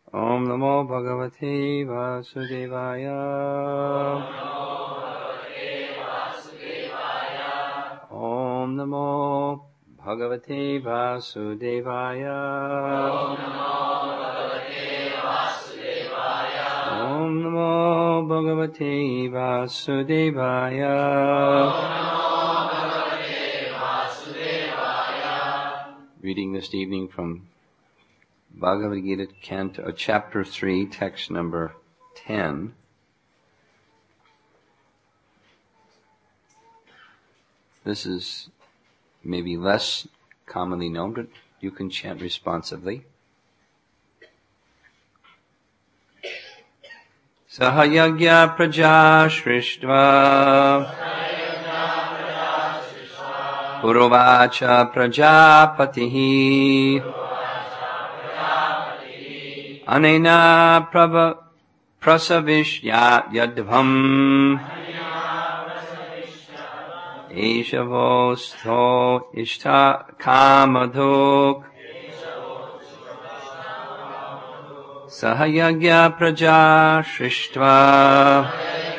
Om Namo Bhagavate Vasudevaya. Om Namo Bhagavate Vasudevaya. Om Namo Bhagavate Vasudevaya. Reading this evening from Bhagavad Gita, chapter 3, text number 10. This is maybe less commonly known, but you can chant responsively. Sahayagya praja shrishva Purovacha prajapatihi Anena prasavishyat yadvam Eshavostho ishta kamadhok Sahayagya praja shrishva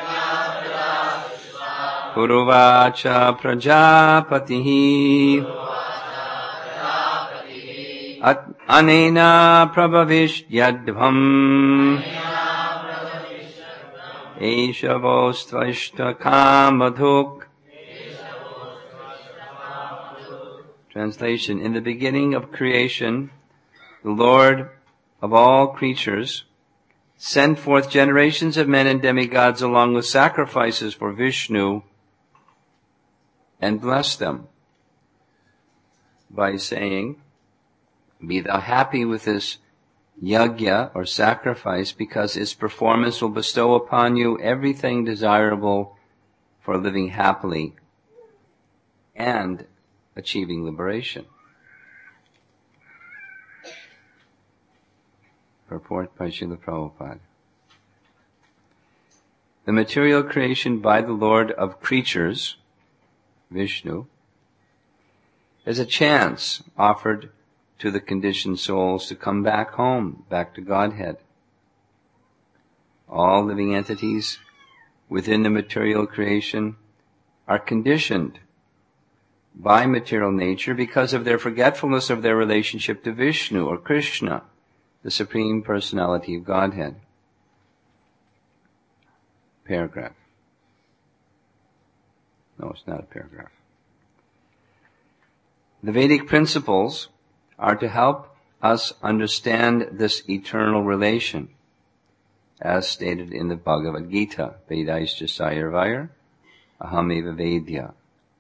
Puruvacha prajapatihi Anena prabhavishyadvam Eshavostvashta kamadhuk. Translation. In the beginning of creation, the Lord of all creatures sent forth generations of men and demigods along with sacrifices for Vishnu and blessed them by saying, "Be thou happy with this yajna or sacrifice, because its performance will bestow upon you everything desirable for living happily and achieving liberation." Purport by Srila Prabhupada. The material creation by the Lord of creatures, Vishnu, is a chance offered to the conditioned souls to come back home, back to Godhead. All living entities within the material creation are conditioned by material nature because of their forgetfulness of their relationship to Vishnu or Krishna, the Supreme Personality of Godhead. Paragraph. No, it's not a paragraph. The Vedic principles are to help us understand this eternal relation, as stated in the Bhagavad Gita, Vedaischa Sayurvayar, Ahameva Vedya.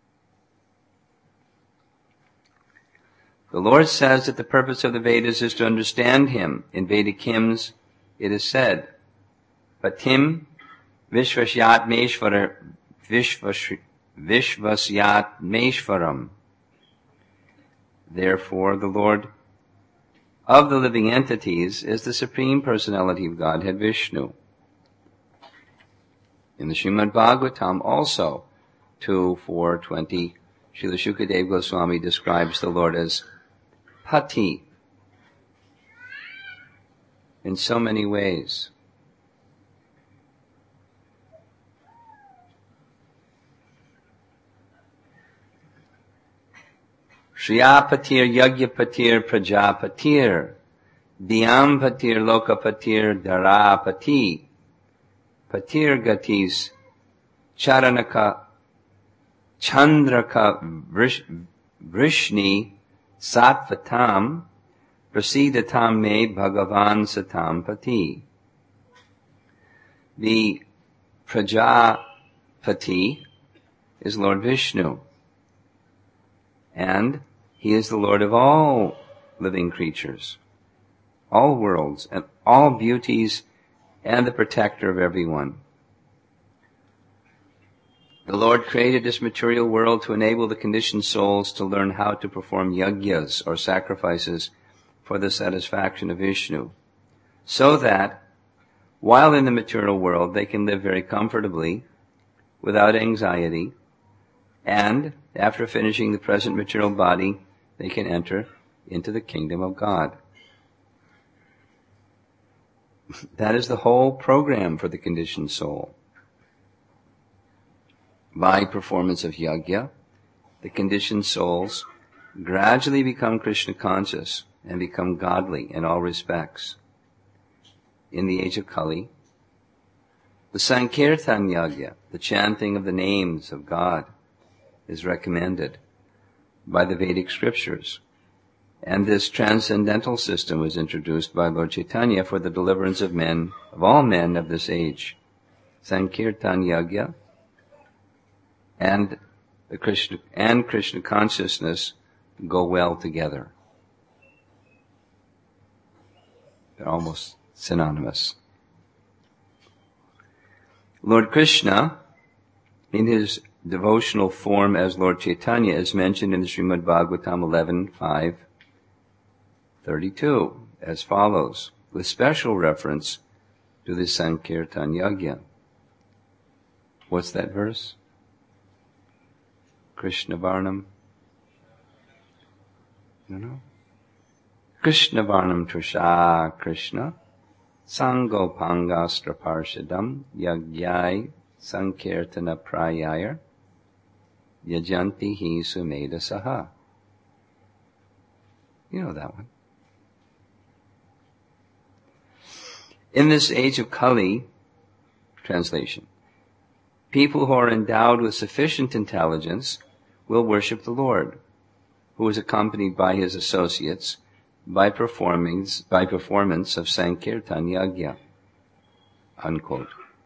The Lord says that the purpose of the Vedas is to understand Him. In Vedic hymns, it is said, Patim Vishvasyatmeshvaram. Therefore, the Lord of the living entities is the Supreme Personality of Godhead, Vishnu. In the Srimad Bhagavatam also, 2:4-20, Srila Shukadeva Goswami describes the Lord as Pati in so many ways. Shriyapatir Yagyapatir Prajapatir Dyampatir Lokapatir Dharapati Patir Gatis Charanaka Chandraka Vrishni Sattvatam Prasidatam Me Bhagavan Satam Pati. The Prajapati is Lord Vishnu, and He is the Lord of all living creatures, all worlds, and all beauties, and the protector of everyone. The Lord created this material world to enable the conditioned souls to learn how to perform yajnas, or sacrifices, for the satisfaction of Vishnu, so that, while in the material world, they can live very comfortably, without anxiety, and, after finishing the present material body, they can enter into the kingdom of God. That is the whole program for the conditioned soul. By performance of yajna, the conditioned souls gradually become Krishna conscious and become godly in all respects. In the age of Kali, the Sankirtan yajna, the chanting of the names of God, is recommended by the Vedic scriptures. And this transcendental system was introduced by Lord Chaitanya for the deliverance of men, of all men of this age. Sankirtan yajna and Krishna consciousness go well together. They're almost synonymous. Lord Krishna, in his devotional form as Lord Chaitanya, is mentioned in the Srimad Bhagavatam 11:5-32 as follows, with special reference to the Sankirtan yajna. What's that verse? Krishna Varnam? No. Krishna Varnam Trisha Krishna Sango Pangastra Parshadam Yagyai Sankirtana Prayayar Yajanti Hi Sumeda Saha. You know that one. In this age of Kali, translation, people who are endowed with sufficient intelligence will worship the Lord, who is accompanied by his associates by performance of Sankirtan yajna. Unquote.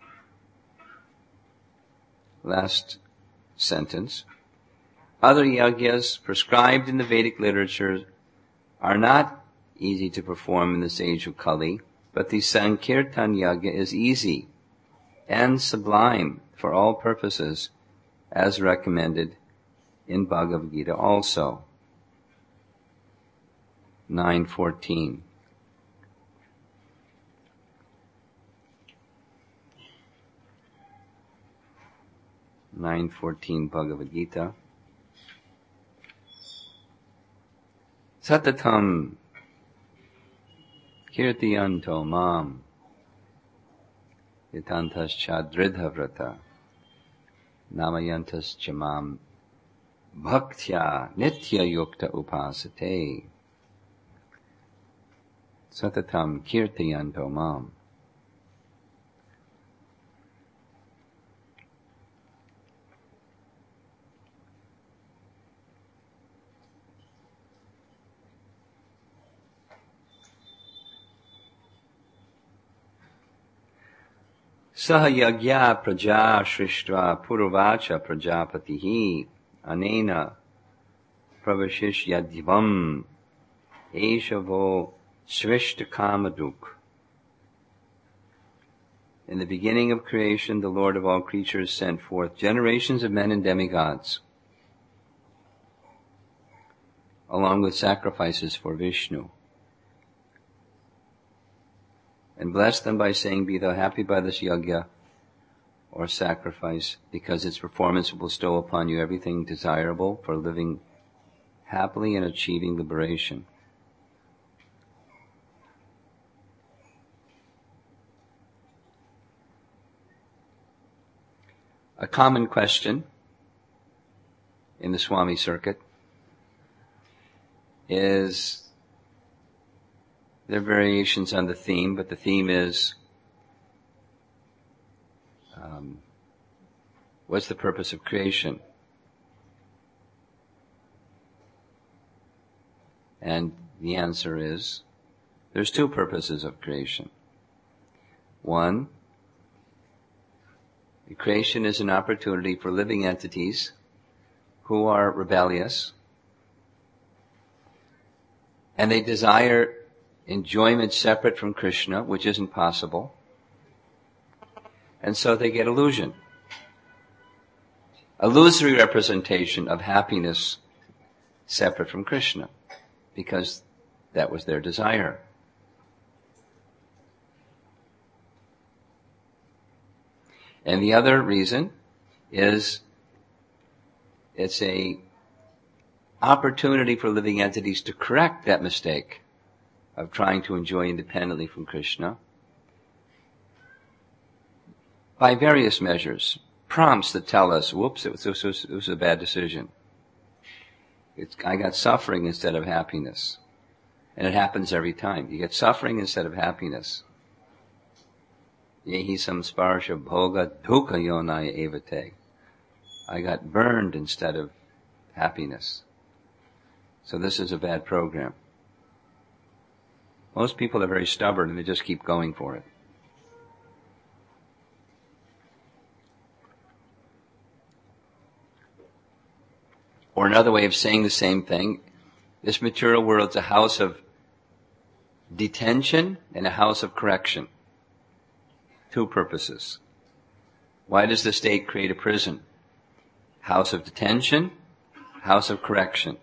Last sentence. Other yajnas prescribed in the Vedic literature are not easy to perform in this age of Kali, but the Sankirtan yajna is easy and sublime for all purposes, as recommended in Bhagavad Gita also. 9:14. Bhagavad Gita. Satatam kirtiyanto mam yatantas chadridha vrata namayantas chamam bhaktya nitya yukta upasate. Satatam kirtiyanto mam. Saha yagya praja shrishtra purvacha prajapatihi anena pravashishyadyvam eshavo shrishta kamaduk. In the beginning of creation, the Lord of all creatures sent forth generations of men and demigods, along with sacrifices for Vishnu, and blessed them by saying, "Be thou happy by this yajna," or sacrifice, because its performance will bestow upon you everything desirable for living happily and achieving liberation. A common question in the Swami circuit is, there are variations on the theme, but the theme is, what's the purpose of creation? And the answer is, there's two purposes of creation. One, creation is an opportunity for living entities who are rebellious, and they desire enjoyment separate from Krishna, which isn't possible, and so they get illusion. Illusory representation of happiness separate from Krishna, because that was their desire. And the other reason is it's a opportunity for living entities to correct that mistake of trying to enjoy independently from Krishna by various measures, prompts that tell us, whoops, it was a bad decision. I got suffering instead of happiness. And it happens every time. You get suffering instead of happiness. Yehi samsparsha bhoga dukkha yonaya evate. I got burned instead of happiness. So this is a bad program. Most people are very stubborn and they just keep going for it. Or another way of saying the same thing, this material world is a house of detention and a house of correction. Two purposes. Why does the state create a prison? House of detention, house of correction.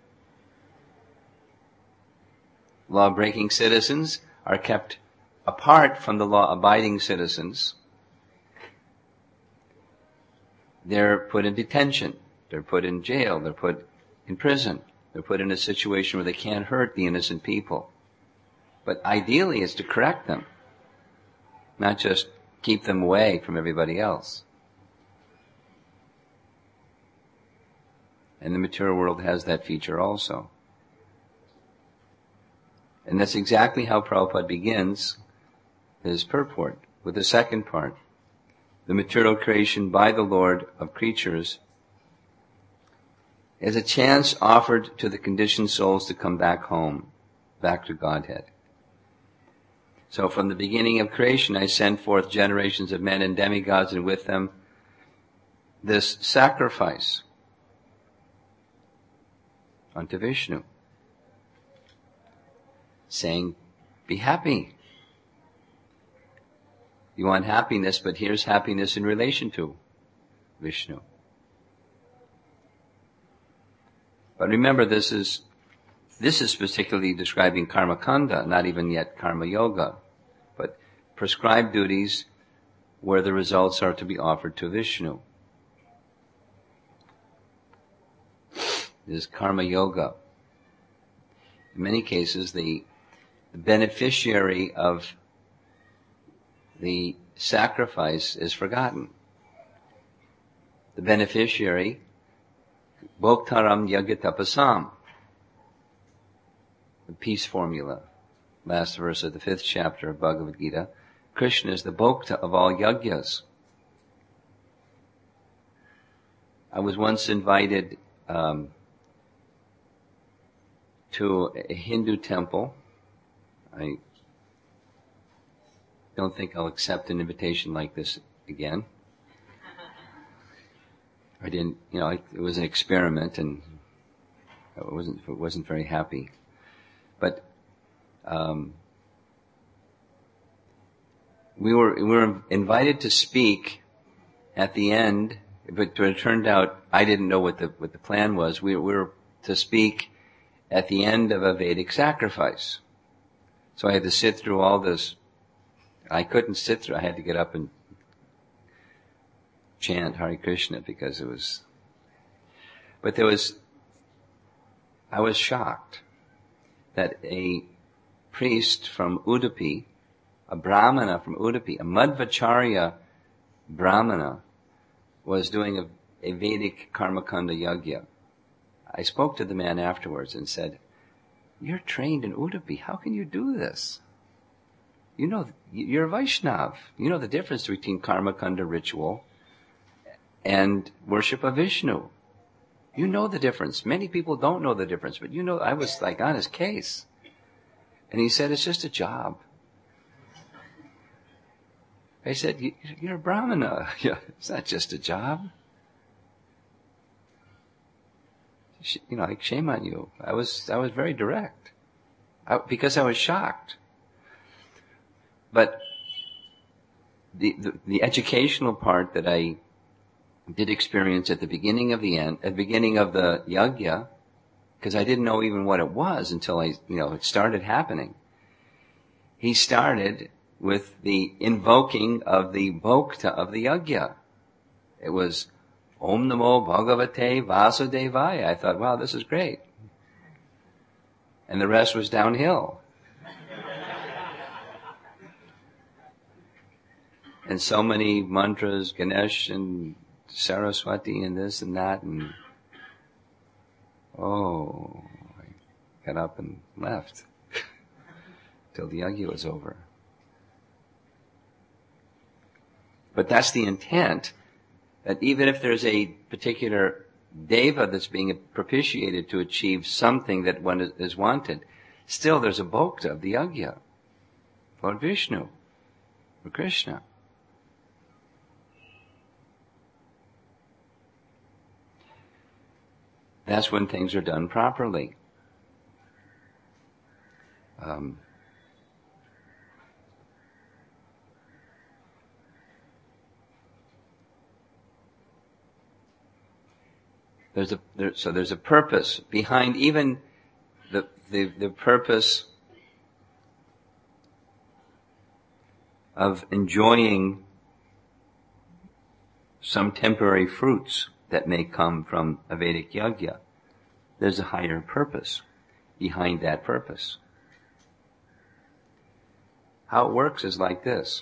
Law-breaking citizens are kept apart from the law-abiding citizens. They're put in detention. They're put in jail. They're put in prison. They're put in a situation where they can't hurt the innocent people. But ideally it's to correct them, not just keep them away from everybody else. And the material world has that feature also. And that's exactly how Prabhupada begins his purport, with the second part. The material creation by the Lord of creatures is a chance offered to the conditioned souls to come back home, back to Godhead. So from the beginning of creation, I sent forth generations of men and demigods, and with them this sacrifice unto Vishnu, saying, be happy. You want happiness, but here's happiness in relation to Vishnu. But remember, this is particularly describing karma kanda, not even yet karma yoga, but prescribed duties where the results are to be offered to Vishnu. This is karma yoga. In many cases, the beneficiary of the sacrifice is forgotten. The beneficiary, Bhoktaram Yagatapasam, the peace formula, last verse of the 5th chapter of Bhagavad Gita. Krishna is the Bhokta of all yagyas. I was once invited to a Hindu temple. I don't think I'll accept an invitation like this again. I didn't, it was an experiment, and I wasn't very happy. But we were invited to speak at the end, but it turned out I didn't know what the plan was. We were to speak at the end of a Vedic sacrifice. So I had to sit through all this. I couldn't sit through. I had to get up and chant Hare Krishna because it was. But I was shocked that a priest from Udupi, a Brahmana from Udupi, a Madhvacharya Brahmana, was doing a Vedic Karmakanda Yagya. I spoke to the man afterwards and said, "You're trained in Udupi. How can you do this? You're a Vaishnav. You know the difference between Karmakanda ritual and worship of Vishnu. You know the difference. Many people don't know the difference, but I was like on his case." And he said, "It's just a job." I said, "You're a Brahmana. It's not just a job." Like, shame on you. I was very direct. Because I was shocked. But the educational part that I did experience at the beginning of the yagya, because I didn't know even what it was until it started happening. He started with the invoking of the bhokta of the yagya. It was Om Namo Bhagavate Vasudevaya. I thought, wow, this is great. And the rest was downhill. and so many mantras, Ganesh and Saraswati and this and that, and I got up and left till the yajna was over. But that's the intent, that even if there's a particular deva that's being propitiated to achieve something that one is wanted, still there's a bhokta of the yajna, Lord Vishnu, or Krishna. That's when things are done properly. There's a purpose behind even the purpose of enjoying some temporary fruits that may come from a Vedic yajna. There's a higher purpose behind that purpose. How it works is like this.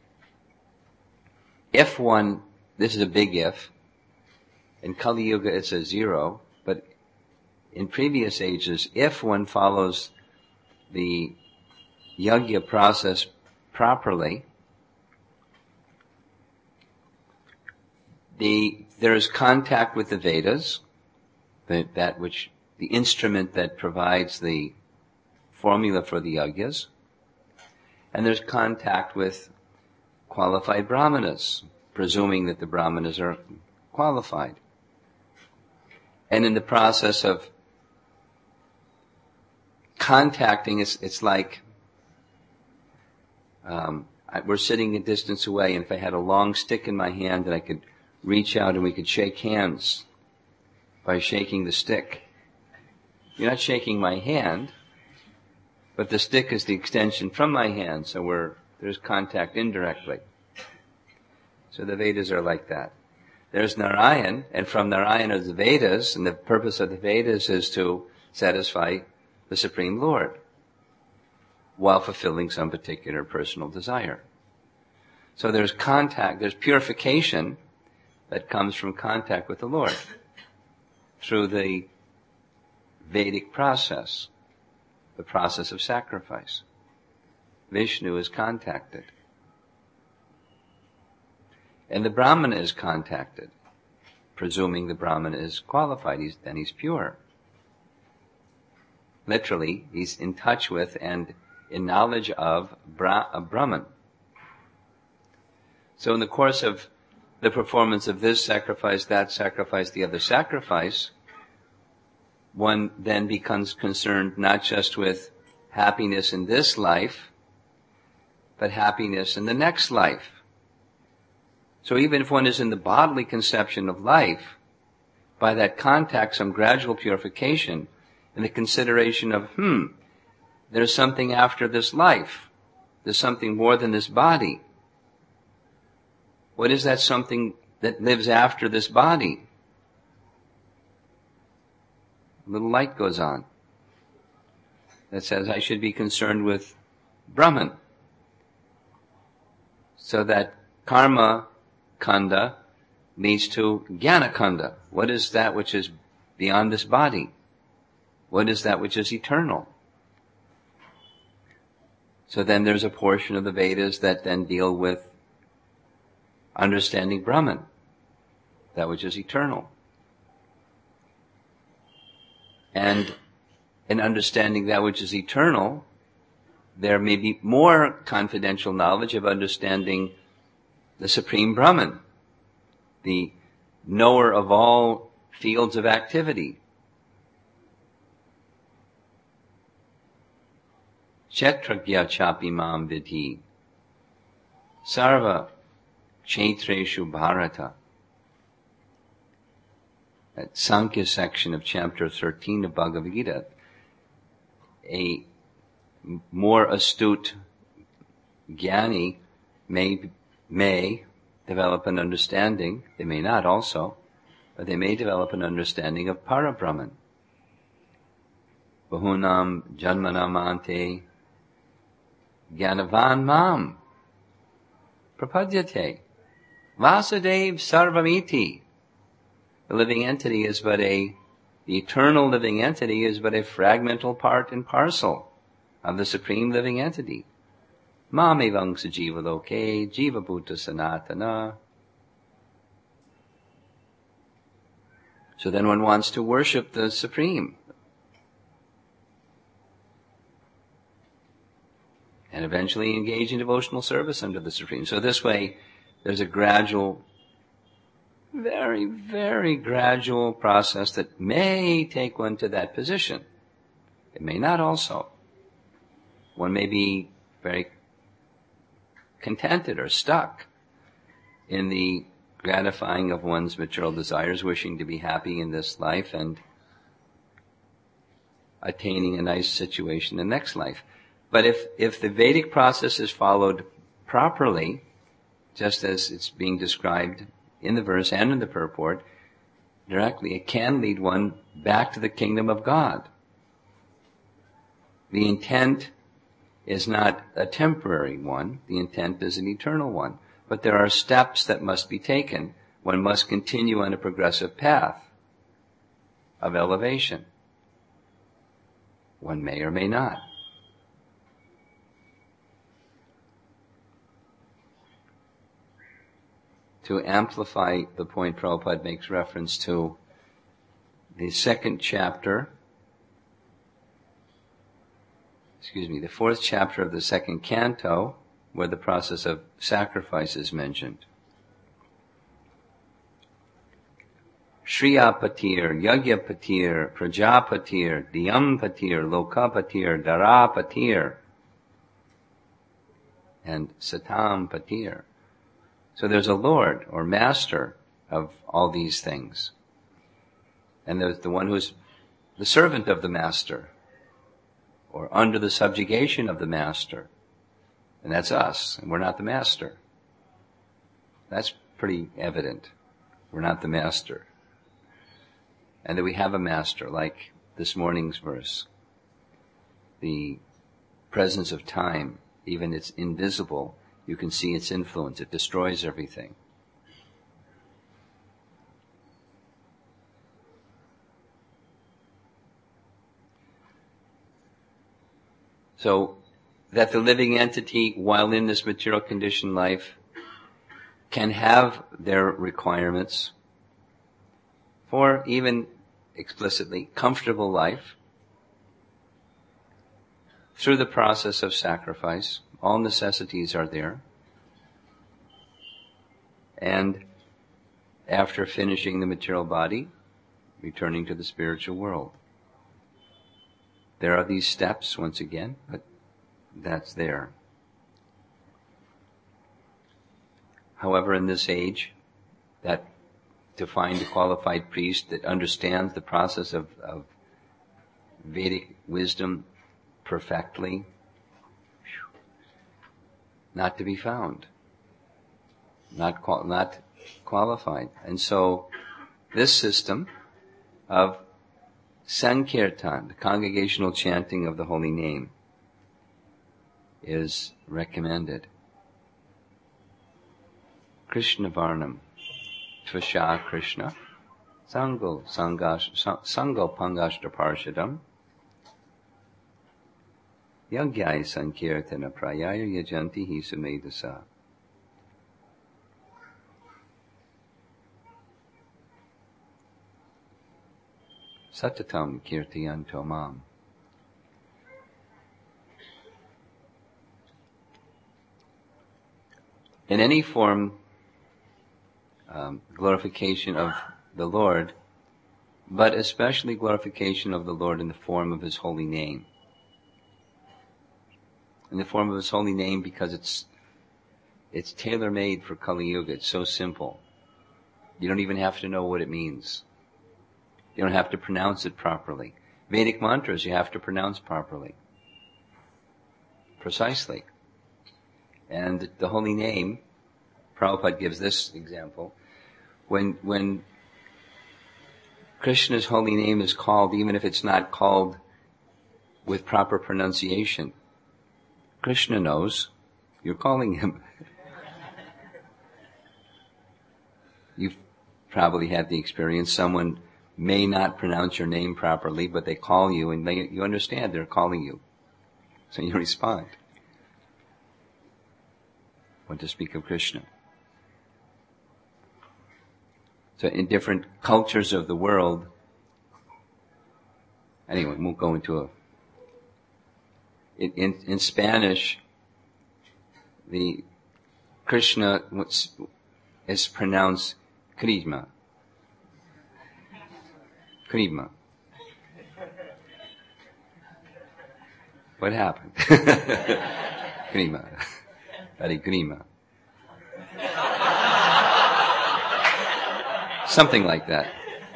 This is a big if, in Kali Yuga it's a 0, but in previous ages, if one follows the yajna process properly, there is contact with the Vedas, the instrument that provides the formula for the yajnas, and there's contact with qualified brahmanas, presuming that the brahmanas are qualified. And in the process of contacting, it's like we're sitting a distance away, and if I had a long stick in my hand, and I could reach out and we could shake hands by shaking the stick. You're not shaking my hand, but the stick is the extension from my hand, so there's contact indirectly. So the Vedas are like that. There's Narayan, and from Narayan are the Vedas, and the purpose of the Vedas is to satisfy the Supreme Lord while fulfilling some particular personal desire. So there's contact, there's purification that comes from contact with the Lord through the Vedic process, the process of sacrifice. Vishnu is contacted. And the Brahmana is contacted, presuming the Brahmana is qualified, then he's pure. Literally, he's in touch with and in knowledge of a Brahman. So in the course of the performance of this sacrifice, that sacrifice, the other sacrifice, one then becomes concerned not just with happiness in this life, but happiness in the next life. So even if one is in the bodily conception of life, by that contact, some gradual purification, and the consideration of, there's something after this life. There's something more than this body. What is that something that lives after this body? A little light goes on that says I should be concerned with Brahman. So that karma kanda leads to jnana kanda. What is that which is beyond this body? What is that which is eternal? So then there's a portion of the Vedas that then deal with understanding Brahman, that which is eternal. And in understanding that which is eternal, there may be more confidential knowledge of understanding the Supreme Brahman, the knower of all fields of activity. Kshetragya chapi mam vidhi sarva kshetreshu bharata. That Sankhya section of chapter 13 of Bhagavad Gita. A more astute jnani may develop an understanding, they may not also, but they may develop an understanding of Parabrahman. Bahunam janmanam ante jnanavan mam prapadyate. Vasudev sarvamiti. The living entity is but the eternal living entity is but a fragmental part and parcel of the supreme living entity. Mamevang sajiva loke, jiva bhuta sanatana. So then one wants to worship the Supreme. And eventually engage in devotional service under the Supreme. So this way, there's a gradual, very, very gradual process that may take one to that position. It may not also. One may be very contented or stuck in the gratifying of one's material desires, wishing to be happy in this life and attaining a nice situation in the next life. But if the Vedic process is followed properly, just as it's being described in the verse and in the purport, directly, it can lead one back to the kingdom of God. The intent is not a temporary one. The intent is an eternal one. But there are steps that must be taken. One must continue on a progressive path of elevation. One may or may not. To amplify the point, Prabhupada makes reference to the fourth chapter of the second canto, where the process of sacrifice is mentioned. Shriyapatir, Yagyapatir, Prajapatir, Diyampatir, Lokapatir, Darapatir, and Satampatir. So there's a Lord or Master of all these things. And there's the one who's the servant of the Master, or under the subjugation of the Master. And that's us, and we're not the Master. That's pretty evident. We're not the Master. And that we have a Master, like this morning's verse. The presence of time, even it's invisible, you can see its influence. It destroys everything. So, that the living entity, while in this material conditioned life, can have their requirements for even explicitly comfortable life through the process of sacrifice. All necessities are there. And after finishing the material body, returning to the spiritual world. There are these steps, once again, but that's there. However, in this age, that to find a qualified priest that understands the process of Vedic wisdom perfectly, not to be found, not qualified. And so, this system of Sankirtan, the congregational chanting of the holy name, is recommended. Krishna Varnam, Tvasha Krishna, Sango Pangashta Parshadam, Yagyai Sankirtana Prayaya Yajanti Hi Sumedasa. Satatam Kirtiyanto Mam. In any form, glorification of the Lord, but especially glorification of the Lord in the form of His holy name. In the form of His holy name, because it's tailor-made for Kali Yuga. It's so simple. You don't even have to know what it means. You don't have to pronounce it properly. Vedic mantras you have to pronounce properly. Precisely. And the holy name, Prabhupada gives this example, when Krishna's holy name is called, even if it's not called with proper pronunciation, Krishna knows you're calling him. You've probably had the experience. Someone may not pronounce your name properly, but they call you, and you understand they're calling you. So you respond. When to speak of Krishna. So in different cultures of the world, anyway, we won't go into in Spanish, the Krishna is pronounced Krishna. Krishna. What happened? Krishna. Hare Krishna. Something like that.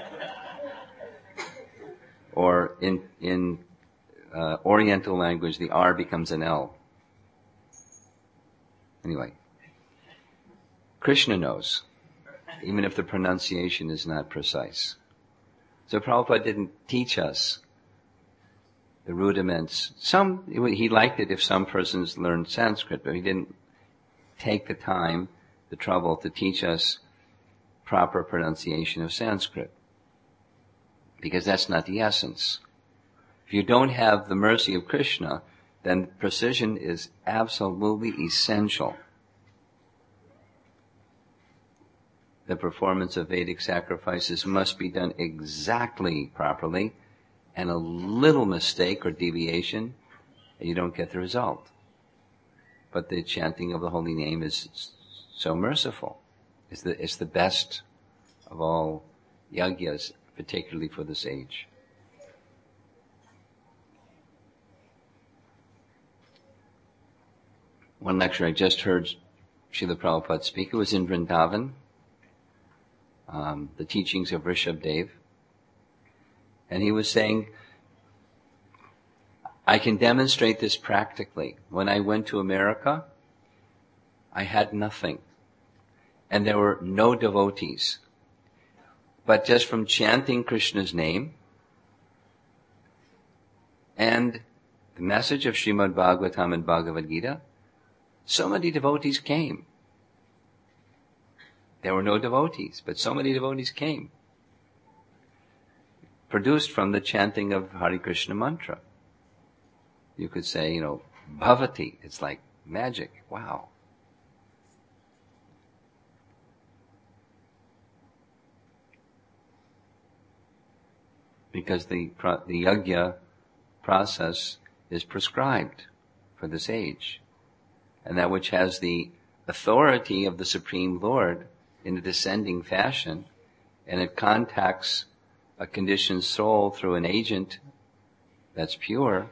Or in Oriental language, the R becomes an L. Anyway, Krishna knows, even if the pronunciation is not precise. So Prabhupada didn't teach us the rudiments. He liked it if some persons learned Sanskrit, but he didn't take the time, the trouble to teach us proper pronunciation of Sanskrit. Because that's not the essence. If you don't have the mercy of Krishna, then precision is absolutely essential. The performance of Vedic sacrifices must be done exactly properly, and a little mistake or deviation, and you don't get the result. But the chanting of the holy name is so merciful. It's the best of all yagyas, particularly for this age. One lecture I just heard Srila Prabhupada speak, it was in Vrindavan, the teachings of Rishabdev. And he was saying, I can demonstrate this practically. When I went to America, I had nothing. And there were no devotees. But just from chanting Krishna's name and the message of Srimad Bhagavatam and Bhagavad Gita, so many devotees came. There were no devotees, but so many devotees came. Produced from the chanting of Hare Krishna mantra. You could say, bhavati. It's like magic. Wow. Because the yajna process is prescribed for this age. And that which has the authority of the Supreme Lord in a descending fashion, and it contacts a conditioned soul through an agent that's pure,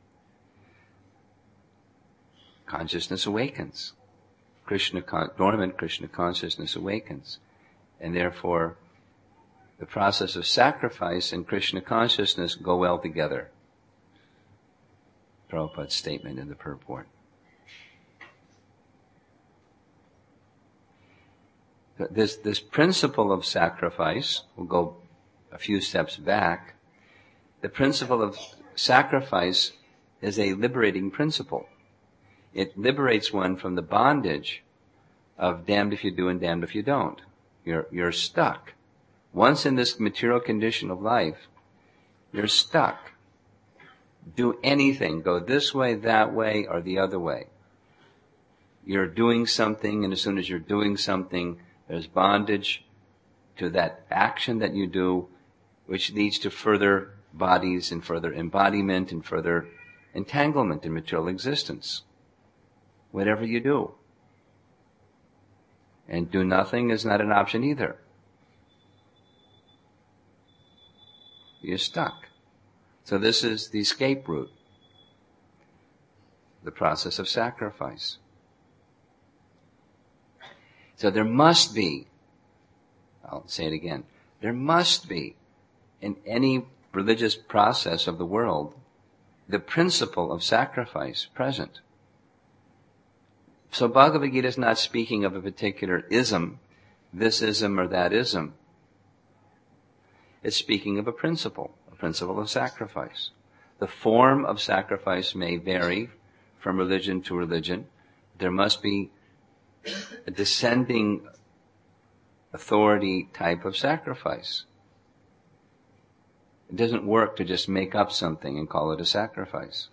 consciousness awakens. Dormant Krishna consciousness awakens. And therefore, the process of sacrifice and Krishna consciousness go well together. Prabhupada's statement in the purport. This principle of sacrifice, we'll go a few steps back. The principle of sacrifice is a liberating principle. It liberates one from the bondage of damned if you do and damned if you don't. You're stuck. Once in this material condition of life, you're stuck. Do anything. Go this way, that way, or the other way. You're doing something, and as soon as you're doing something, there's bondage to that action that you do, which leads to further bodies and further embodiment and further entanglement in material existence. Whatever you do. And do nothing is not an option either. You're stuck. So this is the escape route. The process of sacrifice. So there must be, I'll say it again, there must be in any religious process of the world the principle of sacrifice present. So Bhagavad Gita is not speaking of a particular ism, this ism or that ism. It's speaking of a principle of sacrifice. The form of sacrifice may vary from religion to religion. There must be a descending authority type of sacrifice. It doesn't work to just make up something and call it a sacrifice.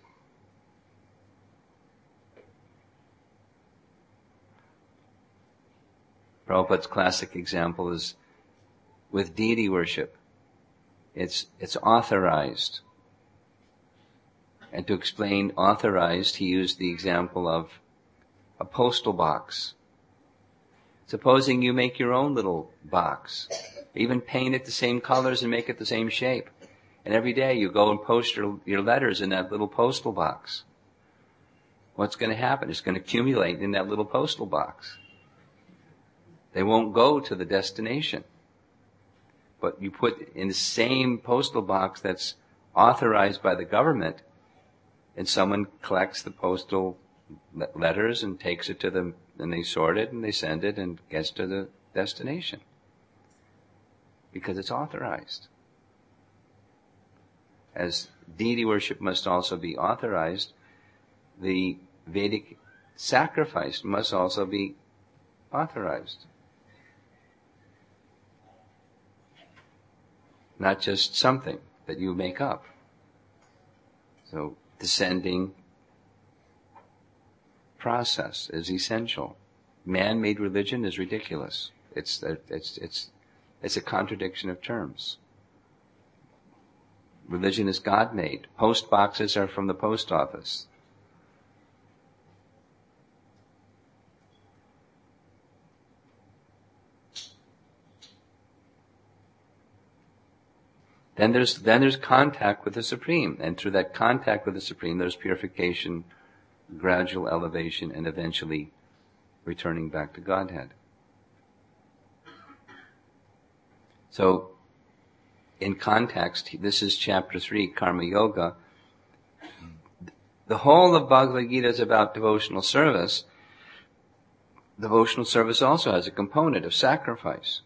Prabhupada's classic example is with deity worship. It's authorized. And to explain authorized, he used the example of a postal box. Supposing you make your own little box, even paint it the same colors and make it the same shape. And every day you go and post your letters in that little postal box. What's going to happen? It's going to accumulate in that little postal box. They won't go to the destination. But you put in the same postal box that's authorized by the government, and someone collects the postal letters and takes it to them, and they sort it and they send it and gets to the destination. Because it's authorized. As deity worship must also be authorized, the Vedic sacrifice must also be authorized. Not just something that you make up. So, descending process is essential. Man-made religion is ridiculous. It's a contradiction of terms. Religion is God-made. Post boxes are from the post office. Then there's contact with the Supreme, and through that contact with the Supreme, there's purification, gradual elevation, and eventually returning back to Godhead. So, in context, this is chapter 3, Karma Yoga. The whole of Bhagavad Gita is about devotional service. Devotional service also has a component of sacrifice.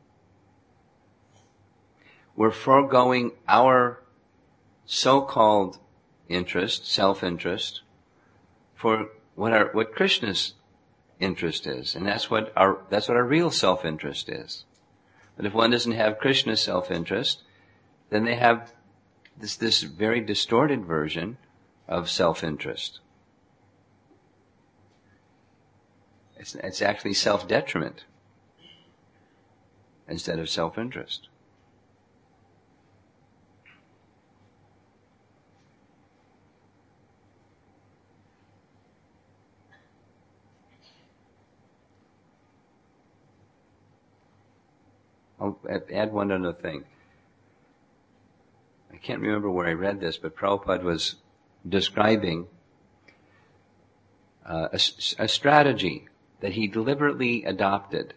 We're foregoing our so-called interest, self-interest, for what Krishna's interest is, and that's what our real self-interest is. But if one doesn't have Krishna's self-interest, then they have this very distorted version of self-interest. It's actually self-detriment instead of self-interest. I'll add one other thing. I can't remember where I read this, but Prabhupada was describing a strategy that he deliberately adopted.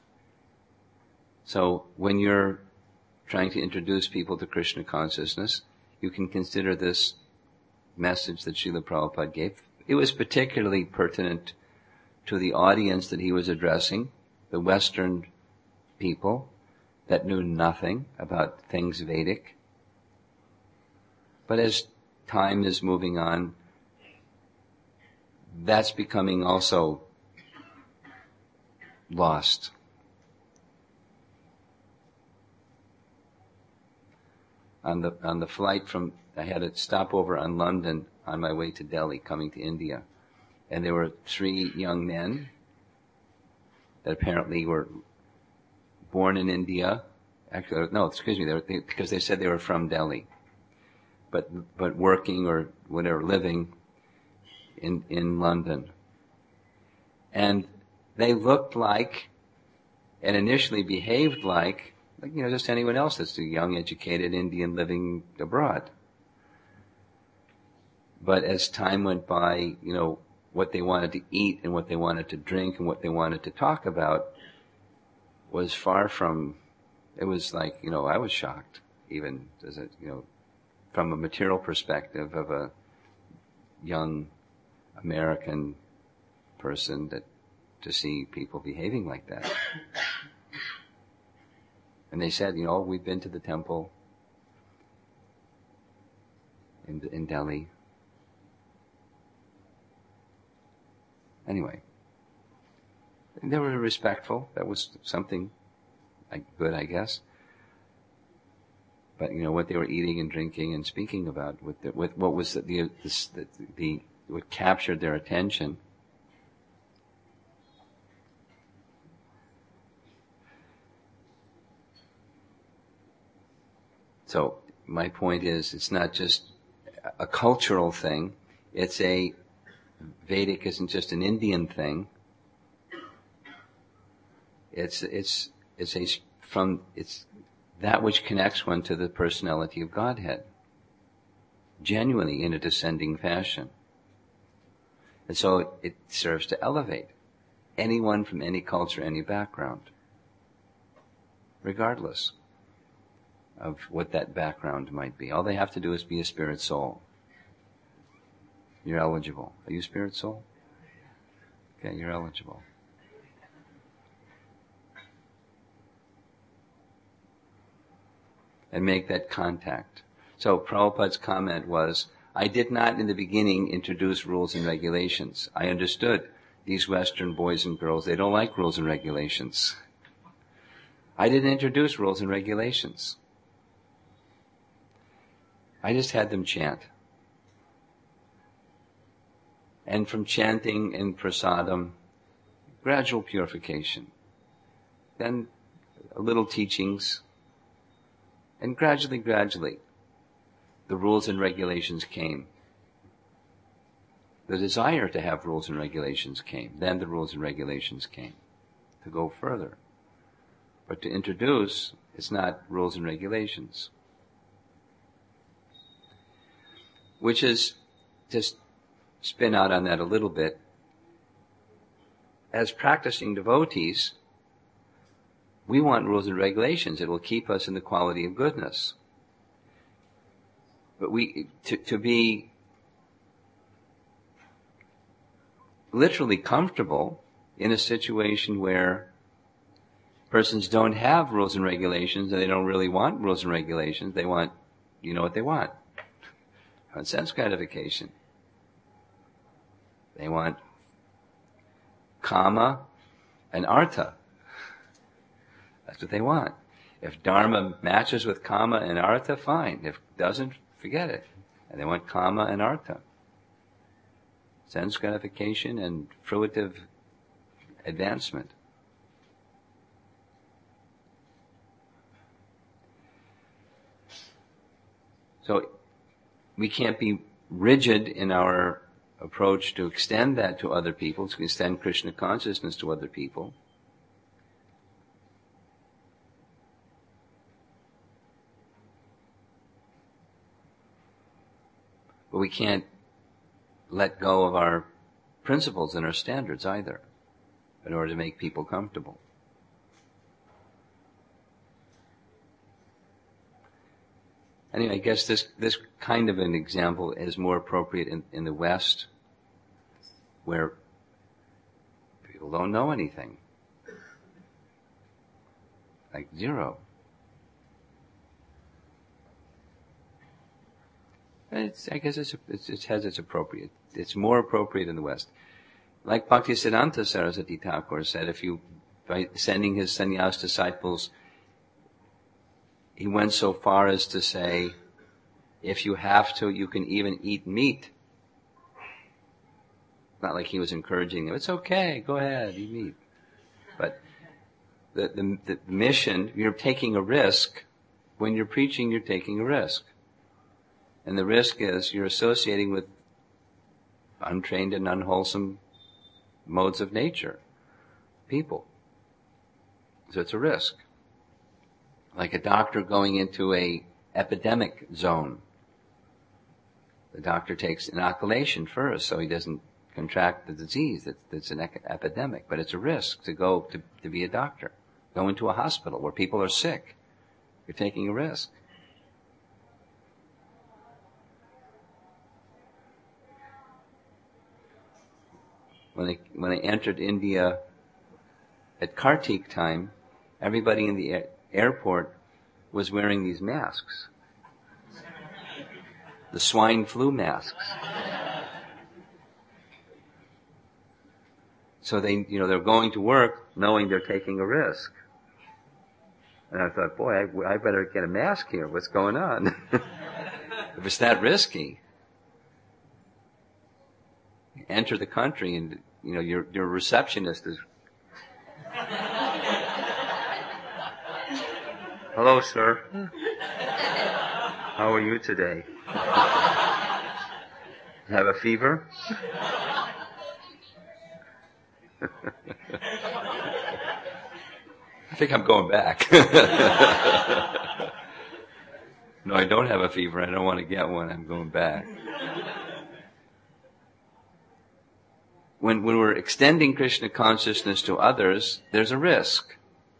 So when you're trying to introduce people to Krishna consciousness, you can consider this message that Srila Prabhupada gave. It was particularly pertinent to the audience that he was addressing, the Western people that knew nothing about things Vedic. But as time is moving on, that's becoming also lost. On the flight I had a stopover on London on my way to Delhi, coming to India. And there were 3 young men that apparently were born in India. Actually, no, excuse me, because they said they were from Delhi. But working or whatever, living in London. And they looked like, and initially behaved like, just anyone else that's a young, educated Indian living abroad. But as time went by, what they wanted to eat and what they wanted to drink and what they wanted to talk about was far from, it was like, I was shocked, even as a, from a material perspective of a young American person to see people behaving like that. And they said, we've been to the temple in Delhi. Anyway, they were respectful. That was something good, I guess. But what they were eating and drinking and speaking about, with what was what captured their attention. So my point is, it's not just a cultural thing. Vedic isn't just an Indian thing. It's that which connects one to the personality of Godhead, genuinely in a descending fashion. And so it serves to elevate anyone from any culture, any background, regardless of what that background might be. All they have to do is be a spirit soul. You're eligible. Are you a spirit soul? Okay, you're eligible. And make that contact. So Prabhupada's comment was, I did not in the beginning introduce rules and regulations. I understood these Western boys and girls, they don't like rules and regulations. I didn't introduce rules and regulations. I just had them chant. And from chanting and prasadam, gradual purification. Then a little teachings. And gradually, the rules and regulations came. The desire to have rules and regulations came. Then the rules and regulations came to go further. But to introduce, it's not rules and regulations. Which is, just spin out on that a little bit, as practicing devotees, we want rules and regulations. It will keep us in the quality of goodness. But to be literally comfortable in a situation where persons don't have rules and regulations, and they don't really want rules and regulations, they want, what they want. They want sense gratification. They want kama and artha. That's what they want. If dharma matches with kama and artha, fine. If it doesn't, forget it. And they want kama and artha. Sense gratification and fruitive advancement. So we can't be rigid in our approach to extend that to other people, to extend Krishna consciousness to other people. But we can't let go of our principles and our standards either, in order to make people comfortable. Anyway, I guess this kind of an example is more appropriate in the West, where people don't know anything. Like zero. I guess it has its appropriate. It's more appropriate in the West. Like Bhaktisiddhanta Saraswati Thakur said, by sending his sannyas disciples, he went so far as to say, if you have to, you can even eat meat. Not like he was encouraging them. It's okay, go ahead, eat meat. But the mission, you're taking a risk. When you're preaching, you're taking a risk. And the risk is you're associating with untrained and unwholesome modes of nature, people. So it's a risk. Like a doctor going into a epidemic zone. The doctor takes inoculation first so he doesn't contract the disease that's an epidemic. But it's a risk to go to be a doctor. Go into a hospital where people are sick. You're taking a risk. When I entered India at Kartik time, everybody in the airport was wearing these masks. The swine flu masks. So they're going to work knowing they're taking a risk. And I thought, boy, I better get a mask here. What's going on? If it's that risky, enter the country and, your receptionist is... Hello, sir. How are you today? Have a fever? I think I'm going back. No, I don't have a fever. I don't want to get one. I'm going back. When we're extending Krishna consciousness to others, there's a risk.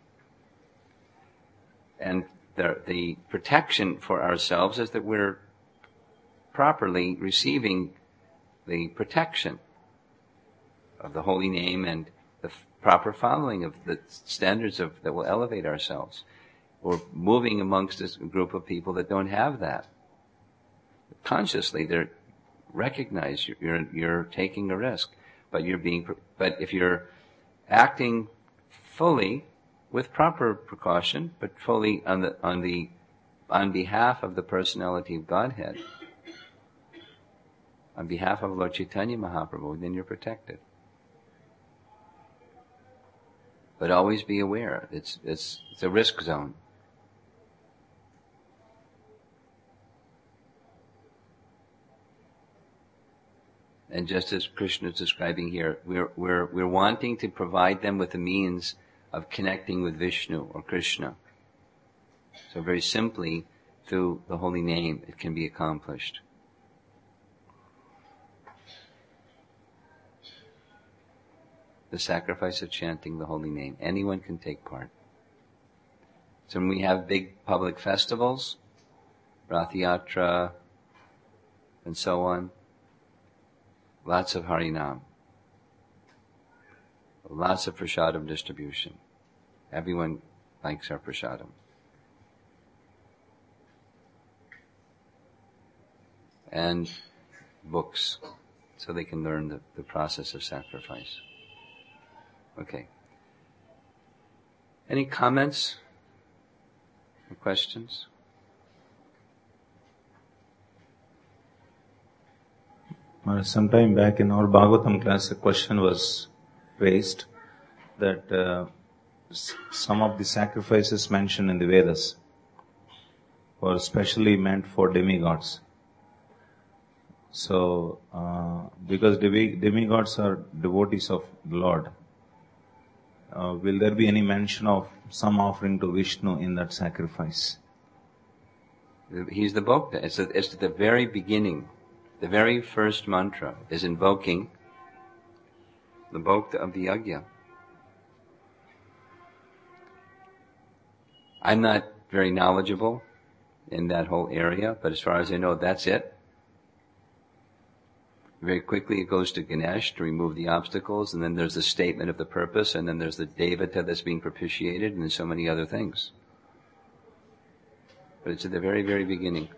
And the protection for ourselves is that we're properly receiving the protection of the holy name and the proper following of the standards that will elevate ourselves. We're moving amongst a group of people that don't have that. Consciously, they recognize you're taking a risk, but if you're acting fully with proper precaution, but fully on behalf of the personality of Godhead, on behalf of Lord Chaitanya Mahaprabhu, then you're protected. But always be aware, it's a risk zone. And just as Krishna is describing here, we're wanting to provide them with the means of connecting with Vishnu or Krishna. So very simply, through the holy name, it can be accomplished. The sacrifice of chanting the holy name. Anyone can take part. So when we have big public festivals, Rath Yatra, and so on, lots of Harinam, lots of prasadam distribution. Everyone likes our prasadam. And books, so they can learn the process of sacrifice. Okay. Any comments or questions? Sometime back in our Bhagavatam class, a question was raised that some of the sacrifices mentioned in the Vedas were specially meant for demigods. So, because demigods are devotees of the Lord, will there be any mention of some offering to Vishnu in that sacrifice? He's the Bhokta. It's at the very beginning. The very first mantra is invoking the Bhokta of the Yajna. I'm not very knowledgeable in that whole area, but as far as I know, that's it. Very quickly it goes to Ganesh to remove the obstacles, and then there's the statement of the purpose, and then there's the Devata that's being propitiated, and there's so many other things. But it's at the very, very beginning.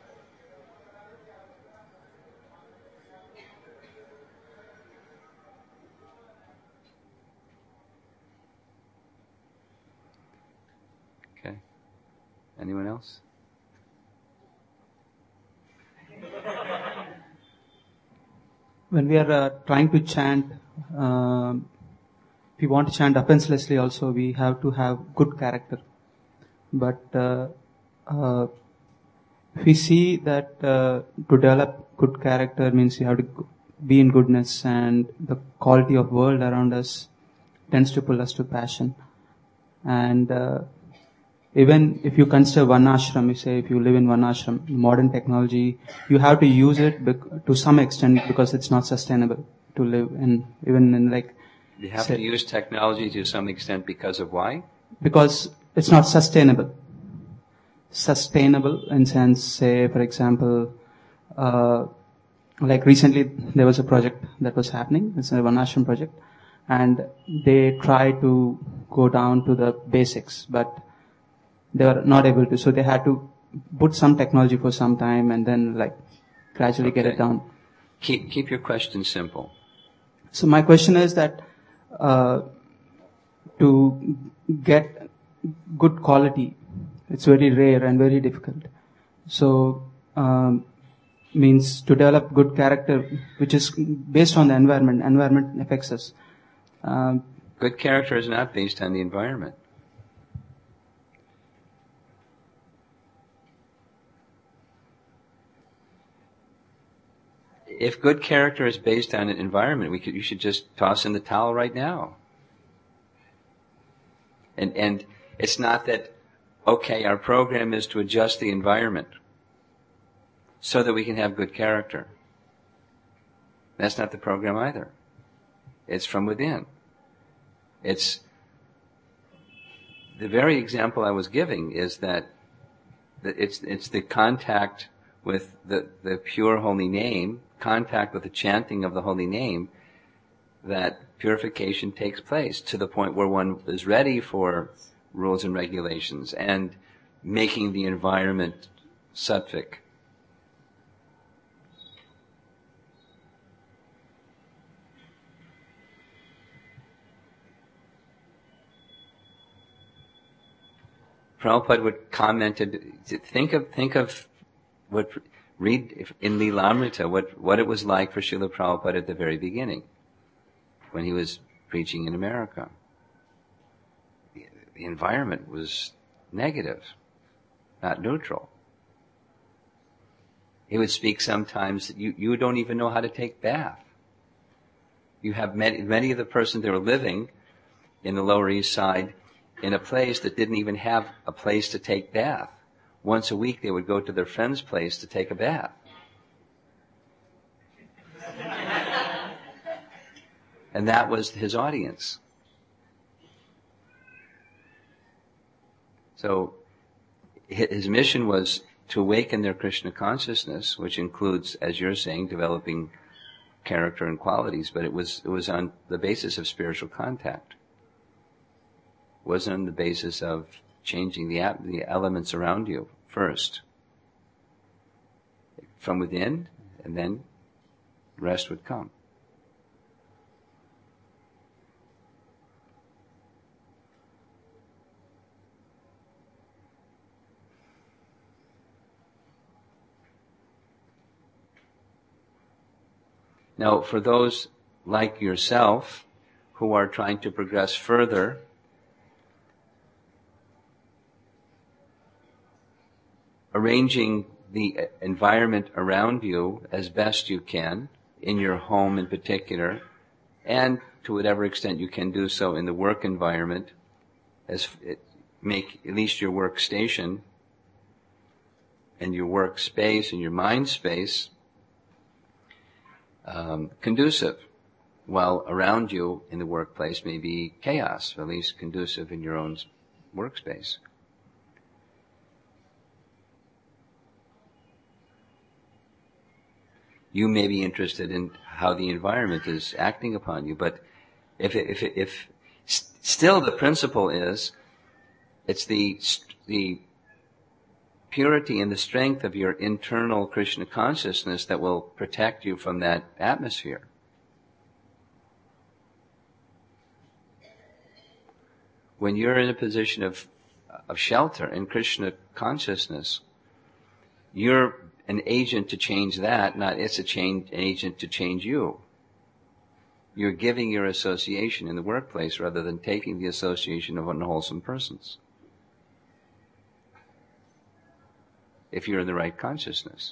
Okay. Anyone else? When we are trying to chant, if we want to chant offenselessly also, we have to have good character. But if we see that to develop good character means you have to be in goodness, and the quality of world around us tends to pull us to passion. And even if you consider one ashram, you say if you live in one ashram, modern technology, you have to use it to some extent because it's not sustainable to live in, even in like... You have to use technology to some extent because of why? Because it's not sustainable. Sustainable in sense, say for example, like recently there was a project that was happening, it's a one ashram project, and they try to go down to the basics, but they were not able to, so they had to put some technology for some time and then like gradually get it down. Keep your question simple. So my question is that to get good quality. It's very rare and very difficult. So, means to develop good character, which is based on the environment. Environment affects us. Good character is not based on the environment. If good character is based on an environment, you should just toss in the towel right now. And it's not that, okay, our program is to adjust the environment so that we can have good character. That's not the program either. It's from within. It's the very example I was giving is that it's the contact with the pure holy name, contact with the chanting of the holy name, that purification takes place to the point where one is ready for rules and regulations and making the environment sattvic. Prabhupada would commented, think of read in Lilamrita what it was like for Srila Prabhupada at the very beginning, when he was preaching in America. The environment was negative, not neutral. He would speak sometimes, you don't even know how to take bath. You have many of the persons that were living in the Lower East Side in a place that didn't even have a place to take bath. Once a week they would go to their friend's place to take a bath. And that was his audience. So his mission was to awaken their Krishna consciousness, which includes, as you're saying, developing character and qualities, but it was on the basis of spiritual contact. It wasn't on the basis of changing the elements around you first. From within, and then the rest would come. Now, for those like yourself who are trying to progress further, arranging the environment around you as best you can, in your home in particular, and to whatever extent you can do so in the work environment, make at least your workstation and your workspace and your mind space conducive, while around you in the workplace may be chaos, or at least conducive in your own workspace. You may be interested in how the environment is acting upon you, but if still the principle is, it's the purity and the strength of your internal Krishna consciousness that will protect you from that atmosphere. When you're in a position of shelter in Krishna consciousness, you're an agent to change that, not it's an agent to change you. You're giving your association in the workplace rather than taking the association of unwholesome persons. If you're in the right consciousness.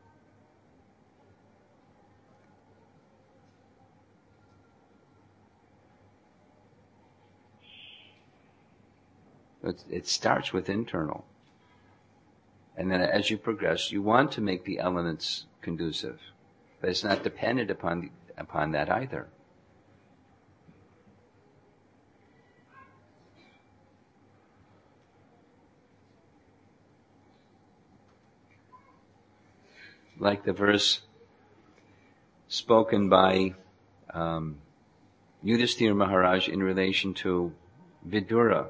It starts with internal. And then as you progress, you want to make the elements conducive. But it's not dependent upon that either. Like the verse spoken by Yudhisthira Maharaj in relation to Vidura.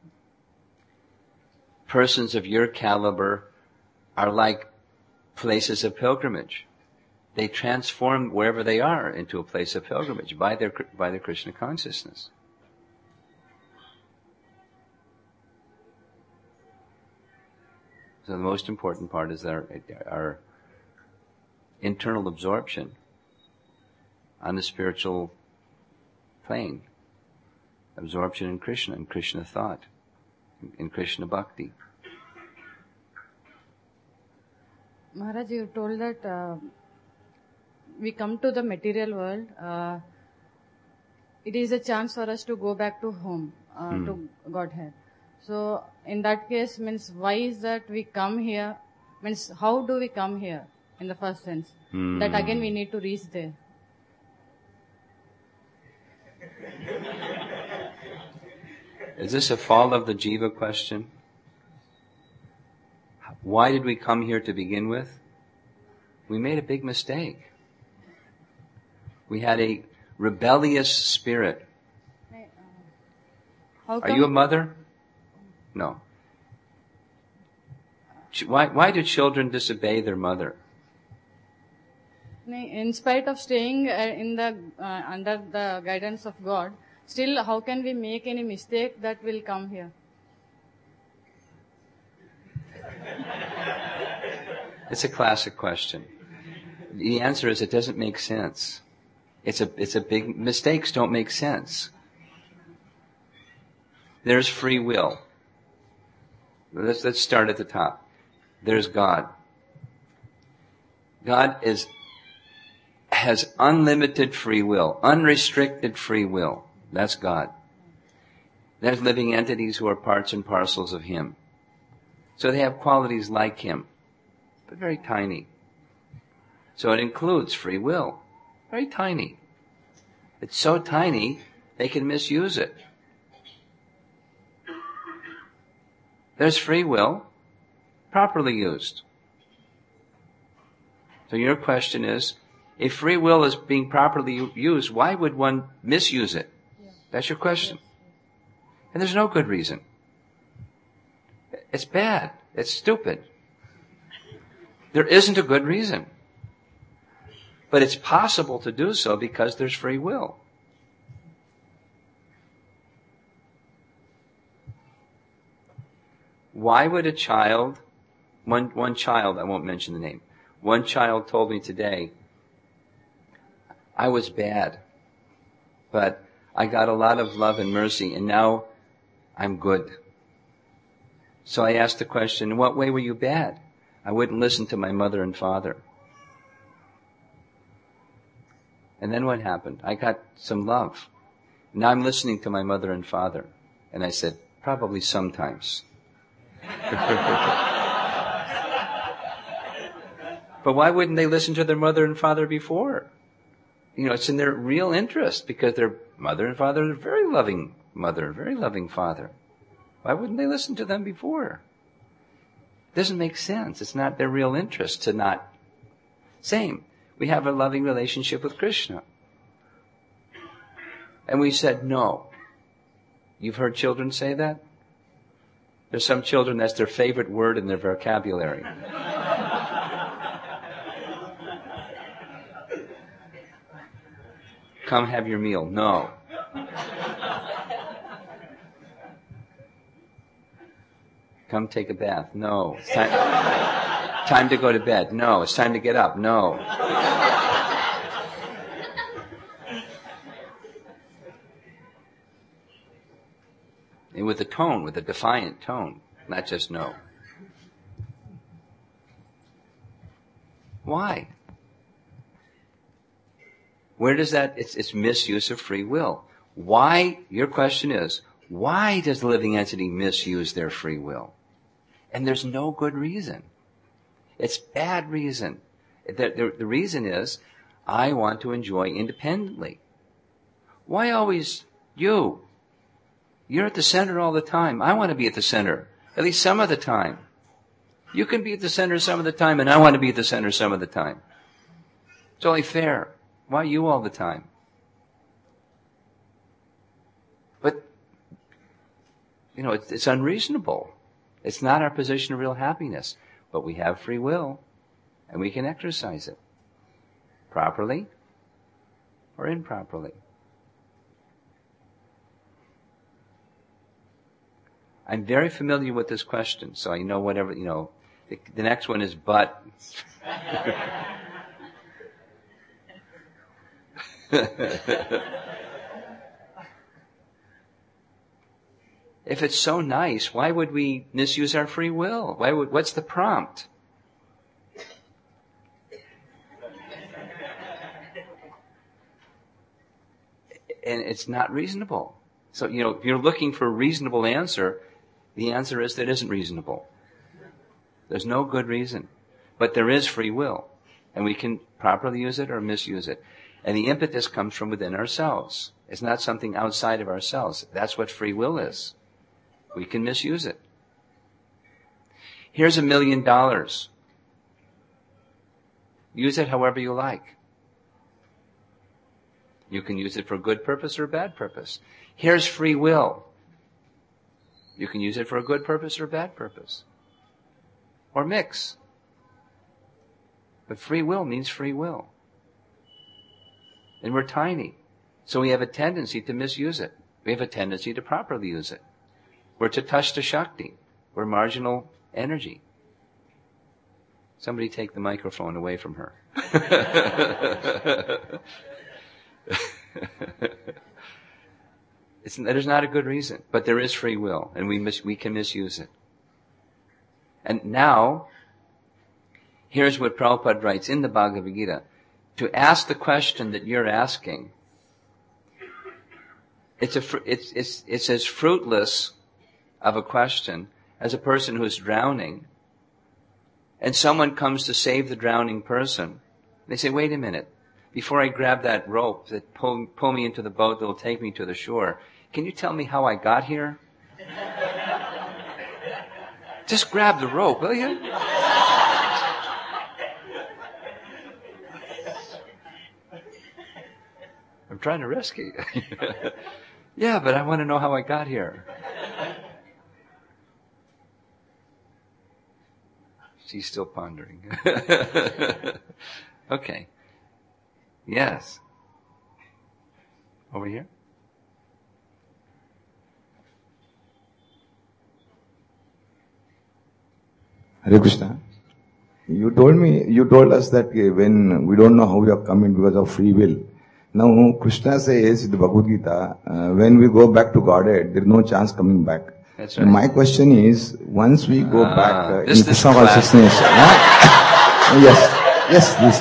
Persons of your caliber are like places of pilgrimage. They transform wherever they are into a place of pilgrimage by their Krishna consciousness. So the most important part is our internal absorption on the spiritual plane. Absorption in Krishna thought, in Krishna bhakti. Maharaj, you told that we come to the material world. It is a chance for us to go back to home, to Godhead. So, in that case, means why is that we come here? Means how do we come here in the first sense? That again we need to reach there. Is this a fall of the jiva question? Why did we come here to begin with? We made a big mistake. We had a rebellious spirit. Are you a mother? No. Why do children disobey their mother? In spite of staying under the guidance of God, still how can we make any mistake that will come here? It's a classic question. The answer is it doesn't make sense. It's a big, mistakes don't make sense. There's free will. Let's start at the top. There's God. God has unlimited free will, unrestricted free will. That's God. There's living entities who are parts and parcels of Him. So they have qualities like Him, but very tiny. So it includes free will. Very tiny. It's so tiny, they can misuse it. There's free will, properly used. So your question is, if free will is being properly used, why would one misuse it? That's your question. And there's no good reason. It's bad. It's stupid. There isn't a good reason. But it's possible to do so because there's free will. Why would a child, one child, I won't mention the name, one child told me today, I was bad, but I got a lot of love and mercy, and now I'm good. So I asked the question, in what way were you bad? I wouldn't listen to my mother and father. And then what happened? I got some love. Now I'm listening to my mother and father. And I said, probably sometimes. But why wouldn't they listen to their mother and father before? It's in their real interest because their mother and father are very loving mother, very loving father. Why wouldn't they listen to them before? It doesn't make sense. It's not their real interest to not. Same. We have a loving relationship with Krishna. And we said no. You've heard children say that? There's some children, that's their favorite word in their vocabulary. Come have your meal. No. Come take a bath. No. It's time to go to bed. No. It's time to get up. No. And with a defiant tone, not just no. Why? Where does that, it's misuse of free will. Why, your question is, why does the living entity misuse their free will? And there's no good reason. It's bad reason. The reason is, I want to enjoy independently. Why always you? You're at the center all the time. I want to be at the center, at least some of the time. You can be at the center some of the time, and I want to be at the center some of the time. It's only fair. Why you all the time? But, it's unreasonable. It's not our position of real happiness. But we have free will, and we can exercise it. Properly or improperly. I'm very familiar with this question, so I know whatever, The next one is but. If it's so nice, why would we misuse our free will? What's the prompt? And it's not reasonable. So, if you're looking for a reasonable answer, the answer is that isn't reasonable. There's no good reason. But there is free will. And we can properly use it or misuse it. And the impetus comes from within ourselves. It's not something outside of ourselves. That's what free will is. We can misuse it. Here's $1 million. Use it however you like. You can use it for a good purpose or a bad purpose. Here's free will. You can use it for a good purpose or a bad purpose. Or mix. But free will means free will. And we're tiny. So we have a tendency to misuse it. We have a tendency to properly use it. We're Tatastha Shakti. We're marginal energy. Somebody take the microphone away from her. There's not a good reason, but there is free will, and we can misuse it. And now, here's what Prabhupada writes in the Bhagavad Gita. To ask the question that you're asking, it's as fruitless of a question as a person who's drowning, and someone comes to save the drowning person. They say, wait a minute, before I grab that rope that pull me into the boat that will take me to the shore, can you tell me how I got here? Just grab the rope, will you? I'm trying to rescue you. Yeah, but I want to know how I got here. She's still pondering. Okay. Yes. Over here? Hare Krishna. You told us that when we don't know how we are coming because of free will. Now Krishna says in the Bhagavad Gita, when we go back to Godhead, there is no chance coming back. That's right. My question is, once we go back in this Krishna class. consciousness, yes, please.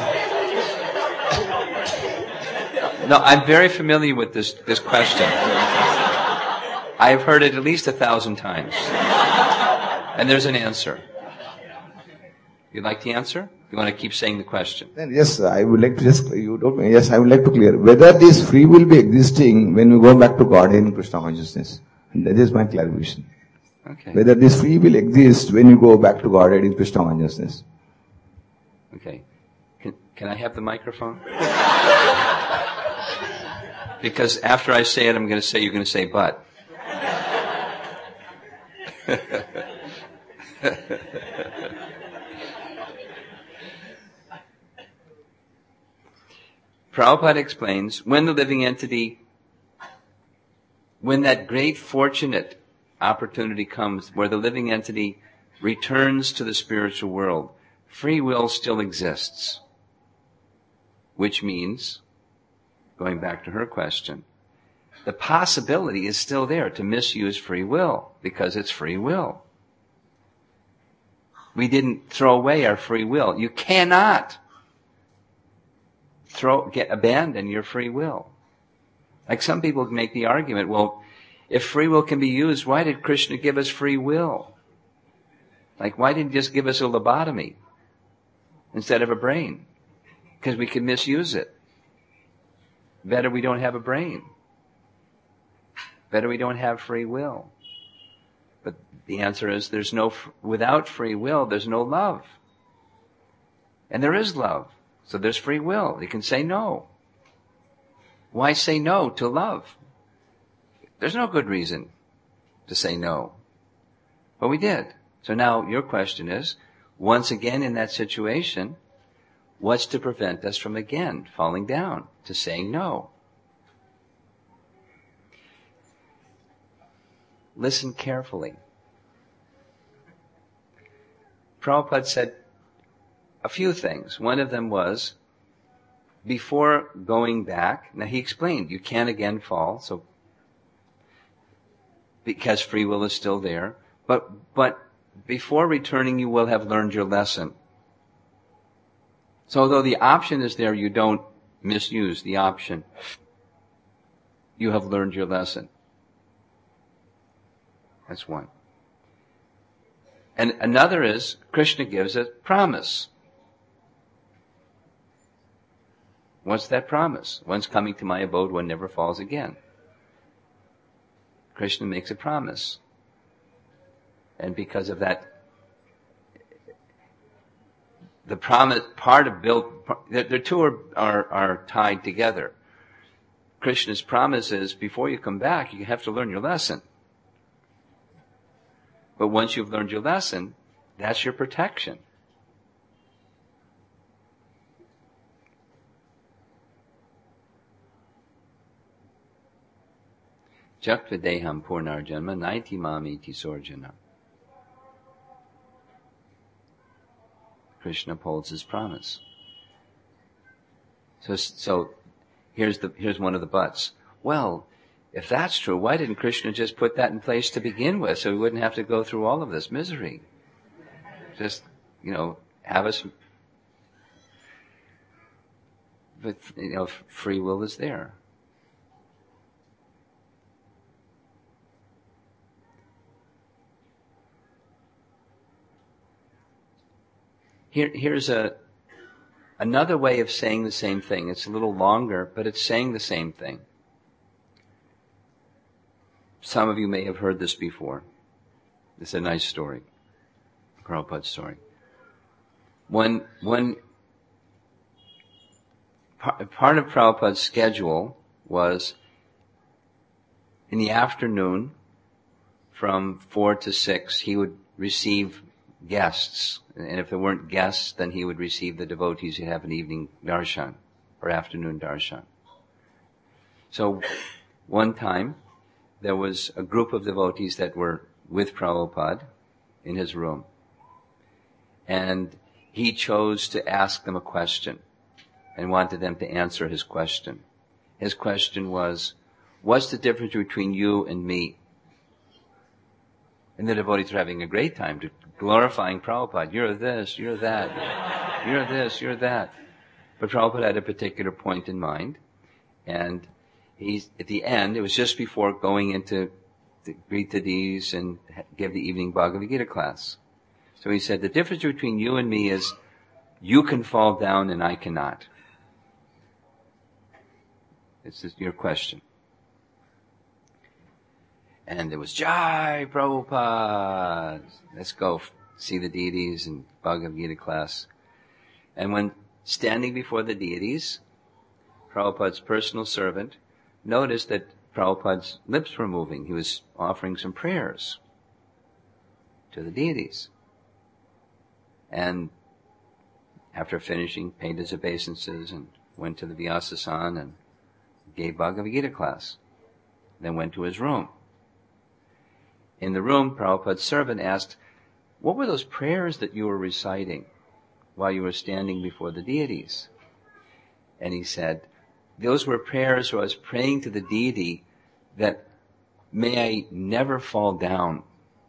No, I'm very familiar with this question. I've heard it at least 1,000 times. And there's an answer. You'd like the answer? You want to keep saying the question? Then yes, I would like to you told me, yes, I would like to clear whether this free will be existing when we go back to Godhead in Krishna consciousness. And that is my clarification. Okay. Whether this free will exists when you go back to Godhead in Krishna consciousness. Okay. Can I have the microphone? Because after I say it, you're going to say but. Prabhupada explains, when that great fortunate opportunity comes where the living entity returns to the spiritual world, free will still exists. Which means, going back to her question, the possibility is still there to misuse free will because it's free will. We didn't throw away our free will. You cannot abandon your free will. Like some people make the argument, well, if free will can be used, why did Krishna give us free will? Like, why didn't he just give us a lobotomy instead of a brain? Because we can misuse it. Better we don't have a brain. Better we don't have free will. But the answer is without free will, there's no love. And there is love. So there's free will. You can say no. Why say no to love? There's no good reason to say no. But we did. So now your question is, once again in that situation, what's to prevent us from again falling down to saying no? Listen carefully. Prabhupada said a few things. One of them was, before going back, now he explained, you can again fall, so because free will is still there, but before returning you will have learned your lesson. So although the option is there, you don't misuse the option. You have learned your lesson. That's one. And another is, Krishna gives a promise. What's that promise? One's coming to my abode, one never falls again. Krishna makes a promise. And because of that, the promise, the two are tied together. Krishna's promise is, before you come back, you have to learn your lesson. But once you've learned your lesson, that's your protection. Jakvideham purnarjanma naiti mamiti sorjana. Krishna upholds his promise. So here's one of the buts. Well, if that's true, why didn't Krishna just put that in place to begin with, so we wouldn't have to go through all of this misery? Just, have us. But free will is there. Here's another way of saying the same thing. It's a little longer, but it's saying the same thing. Some of you may have heard this before. It's a nice story. Prabhupada's story. One part of Prabhupada's schedule was in the afternoon from 4 to 6, he would receive guests. And if there weren't guests, then he would receive the devotees who have an evening darshan or afternoon darshan. So one time, there was a group of devotees that were with Prabhupada in his room. And he chose to ask them a question and wanted them to answer his question. His question was, what's the difference between you and me? And the devotees were having a great time, glorifying Prabhupada. You're this, you're that. You're this, you're that. But Prabhupada had a particular point in mind. And at the end, it was just before going into to greet the deities and give the evening Bhagavad Gita class. So he said, the difference between you and me is you can fall down and I cannot. This is your question. And there was, Jai Prabhupada. Let's go see the deities in Bhagavad Gita class. And when standing before the deities, Prabhupada's personal servant noticed that Prabhupada's lips were moving. He was offering some prayers to the deities. And after finishing, paid his obeisances and went to the Vyasasan and gave Bhagavad Gita class. Then went to his room. In the room, Prabhupada's servant asked, what were those prayers that you were reciting while you were standing before the deities? And he said, those were prayers where I was praying to the deity that may I never fall down.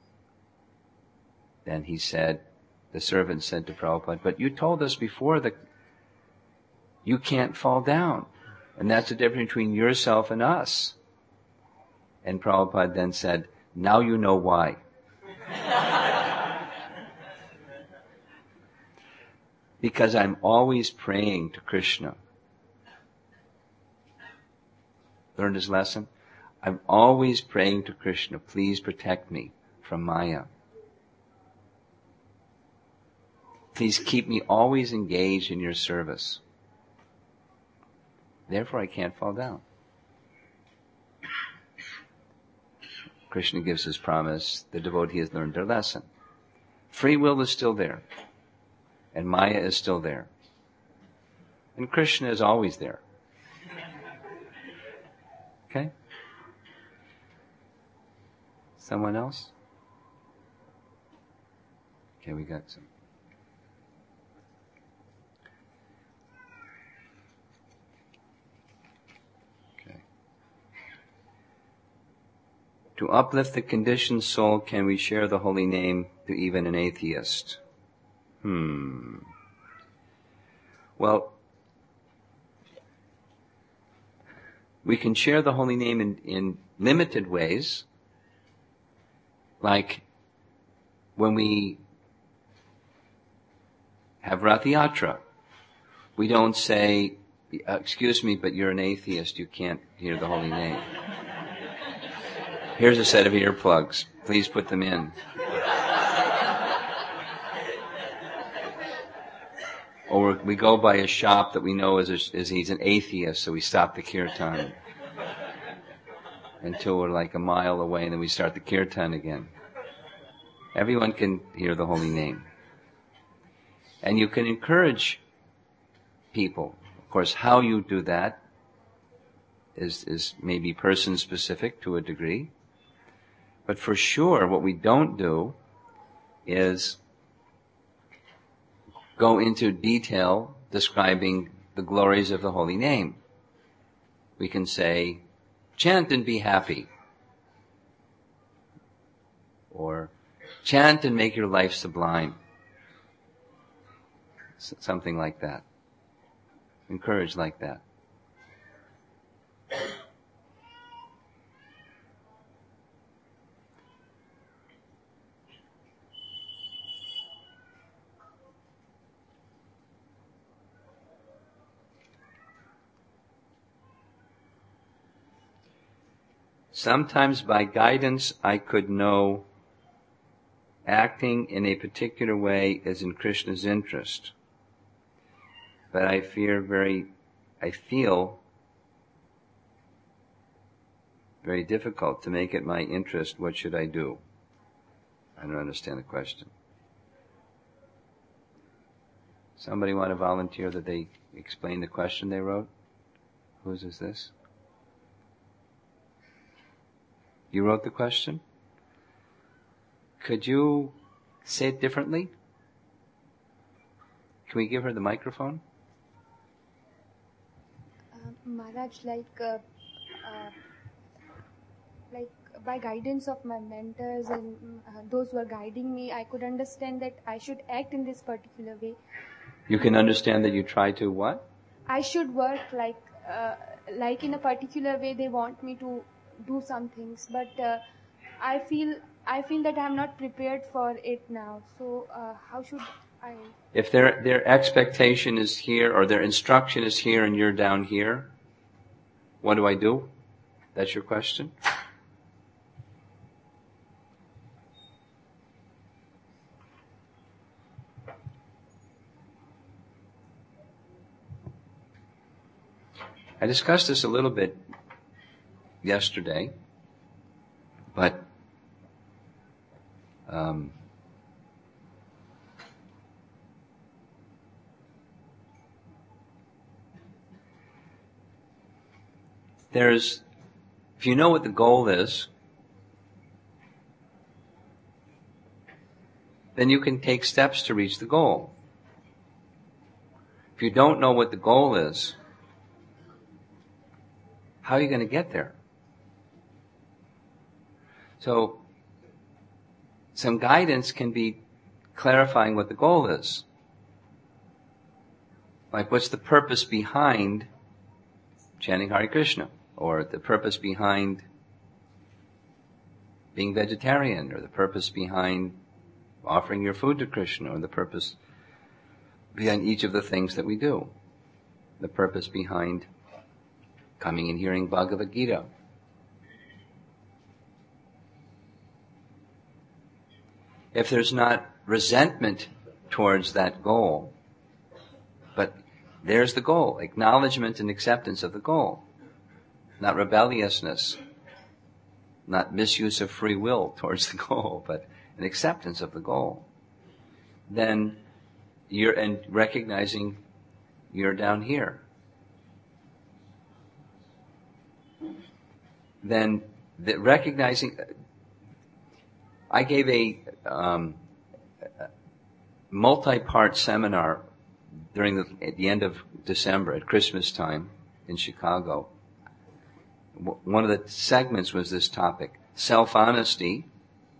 Then he said, the servant said to Prabhupada, but you told us before that you can't fall down. And that's the difference between yourself and us. And Prabhupada then said, now you know why. Because I'm always praying to Krishna. Learned his lesson? I'm always praying to Krishna, please protect me from Maya. Please keep me always engaged in your service. Therefore I can't fall down. Krishna gives his promise, the devotee has learned their lesson. Free will is still there. And Maya is still there. And Krishna is always there. Okay? Someone else? Okay, we got some. To uplift the conditioned soul, can we share the holy name to even an atheist? Well, we can share the holy name in limited ways, like when we have Rath Yatra. We don't say, excuse me, but you're an atheist, you can't hear the holy name. Here's a set of earplugs. Please put them in. Or we go by a shop that we know is he's an atheist, so we stop the kirtan until we're like a mile away, and then we start the kirtan again. Everyone can hear the holy name. And you can encourage people. Of course, how you do that is maybe person specific to a degree. But for sure, what we don't do is go into detail describing the glories of the holy name. We can say, chant and be happy. Or chant and make your life sublime. Something like that. Encourage like that. Sometimes by guidance I could know acting in a particular way is in Krishna's interest. But I feel very difficult to make it my interest. What should I do? I don't understand the question. Somebody want to volunteer that they explain the question they wrote? Whose is this? You wrote the question? Could you say it differently? Can we give her the microphone? Maharaj, like by guidance of my mentors and those who are guiding me, I could understand that I should act in this particular way. You can understand that you try to what? I should work like in a particular way. They want me to do some things, but I feel that I am not prepared for it now. So how should I? If their expectation is here, or their instruction is here and you're down here, what do I do? That's your question? I discussed this a little bit yesterday, but if you know what the goal is, then you can take steps to reach the goal. If you don't know what the goal is, how are you going to get there? So, some guidance can be clarifying what the goal is. Like, what's the purpose behind chanting Hare Krishna? Or the purpose behind being vegetarian? Or the purpose behind offering your food to Krishna? Or the purpose behind each of the things that we do? The purpose behind coming and hearing Bhagavad Gita? If there's not resentment towards that goal, but there's the goal, acknowledgement and acceptance of the goal, not rebelliousness, not misuse of free will towards the goal, but an acceptance of the goal, then and recognizing you're down here. Then recognizing, I gave a multi-part seminar at the end of December at Christmas time in Chicago. One of the segments was this topic: self-honesty,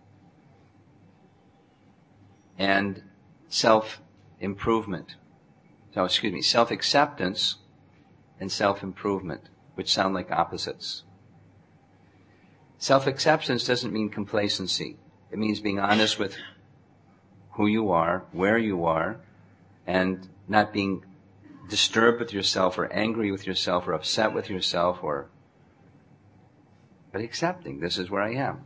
and self-improvement. Self-acceptance and self-improvement, which sound like opposites. Self-acceptance doesn't mean complacency. It means being honest with who you are, where you are, and not being disturbed with yourself or angry with yourself or upset with yourself, but accepting this is where I am.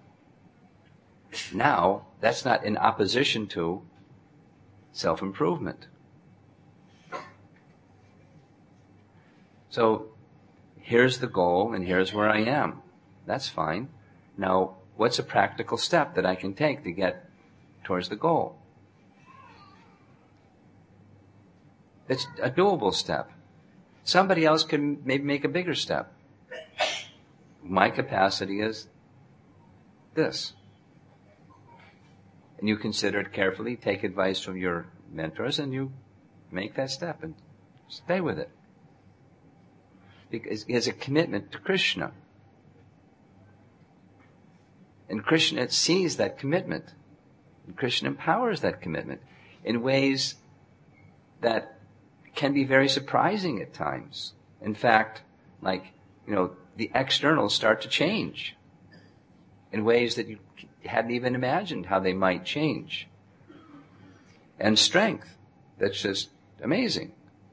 Now, that's not in opposition to self-improvement. So, here's the goal and here's where I am. That's fine. Now, what's a practical step that I can take to get towards the goal? It's a doable step. Somebody else can maybe make a bigger step. My capacity is this. And you consider it carefully, take advice from your mentors, and you make that step and stay with it. Because it's a commitment to Krishna. And Krishna sees that commitment. And Krishna empowers that commitment in ways that can be very surprising at times. In fact, the externals start to change in ways that you hadn't even imagined how they might change. And strength, that's just amazing.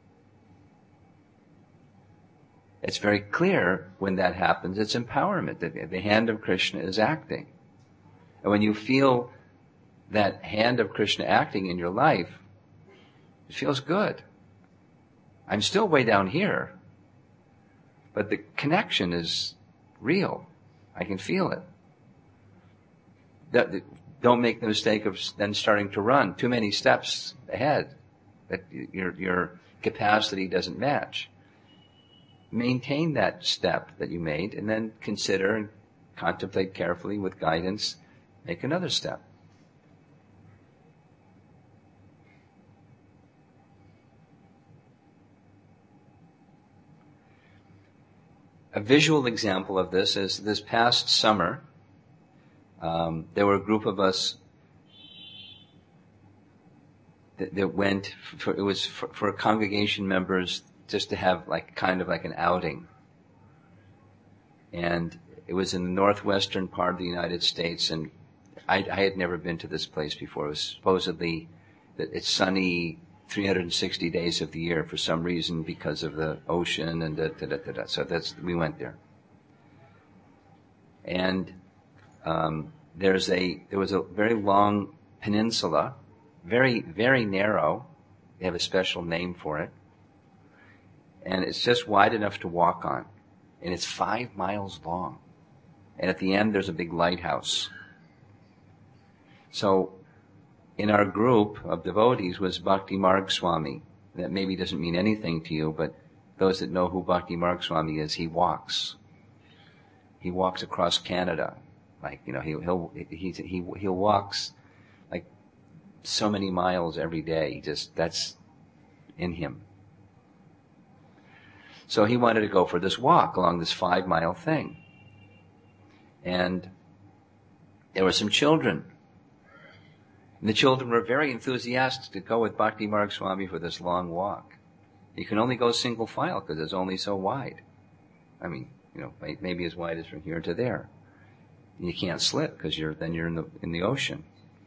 It's very clear when that happens, it's empowerment, that the hand of Krishna is acting. And when you feel that hand of Krishna acting in your life, it feels good. I'm still way down here, but the connection is real. I can feel it. Don't make the mistake of then starting to run too many steps ahead that your capacity doesn't match. Maintain that step that you made and then consider and contemplate carefully with guidance, make another step. A visual example of this is this past summer, there were a group of us that went for congregation members just to have kind of like an outing. And it was in the northwestern part of the United States, and I had never been to this place before. It was supposedly that it's sunny 360 days of the year for some reason because of the ocean and da-da-da-da-da. So we went there. And there was a very long peninsula, very, very narrow. They have a special name for it. And it's just wide enough to walk on. And it's 5 miles long. And at the end, there's a big lighthouse. So, in our group of devotees was Bhakti Marg Swami. That maybe doesn't mean anything to you, but those that know who Bhakti Marg Swami is, he walks. He walks across Canada. He walks like so many miles every day. That's in him. So he wanted to go for this walk along this 5-mile thing. And there were some children. And the children were very enthusiastic to go with Bhakti Marg Swami for this long walk. You can only go single file because it's only so wide. I mean, maybe as wide as from here to there. And you can't slip because you're in the ocean.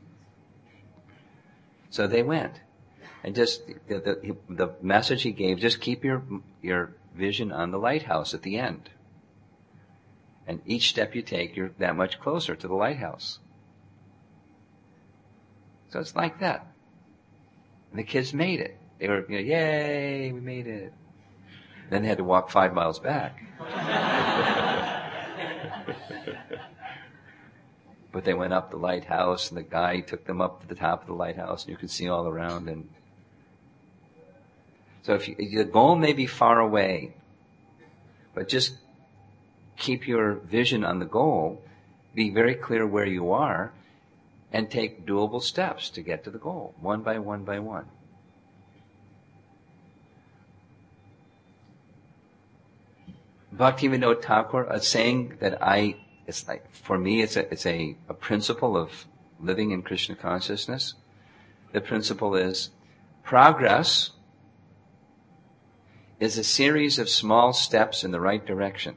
So they went. And just the message he gave, just keep your vision on the lighthouse at the end. And each step you take, you're that much closer to the lighthouse. So it's like that. And the kids made it. They were, yay, we made it. Then they had to walk 5 miles back. But they went up the lighthouse, and the guy took them up to the top of the lighthouse, and you could see all around. And so the goal may be far away, but just keep your vision on the goal, be very clear where you are, and take doable steps to get to the goal, one by one by one. Bhaktivinoda Thakur, a saying that I it's like, for me, it's a principle of living in Krishna consciousness. The principle is progress is a series of small steps in the right direction.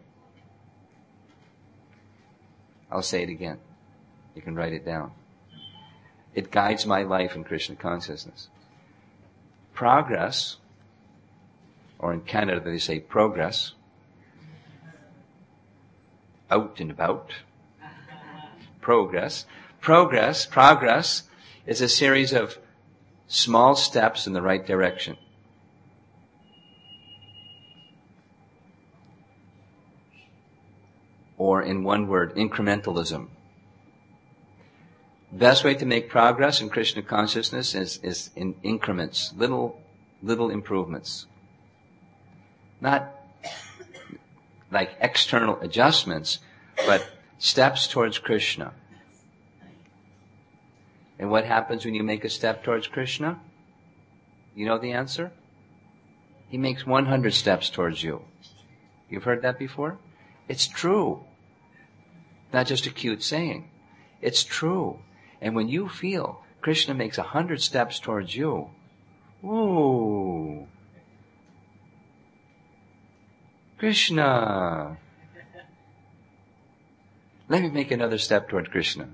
I'll say it again. You can write it down. It guides my life in Krishna consciousness. Progress, or in Canada they say progress, out and about, progress is a series of small steps in the right direction. Or in one word, incrementalism. Best way to make progress in Krishna consciousness is in increments, little improvements. Not like external adjustments, but steps towards Krishna. And what happens when you make a step towards Krishna? You know the answer? He makes 100 steps towards you. You've heard that before? It's true. Not just a cute saying. It's true. And when you feel Krishna makes 100 steps towards you, ooh, Krishna, let me make another step toward Krishna.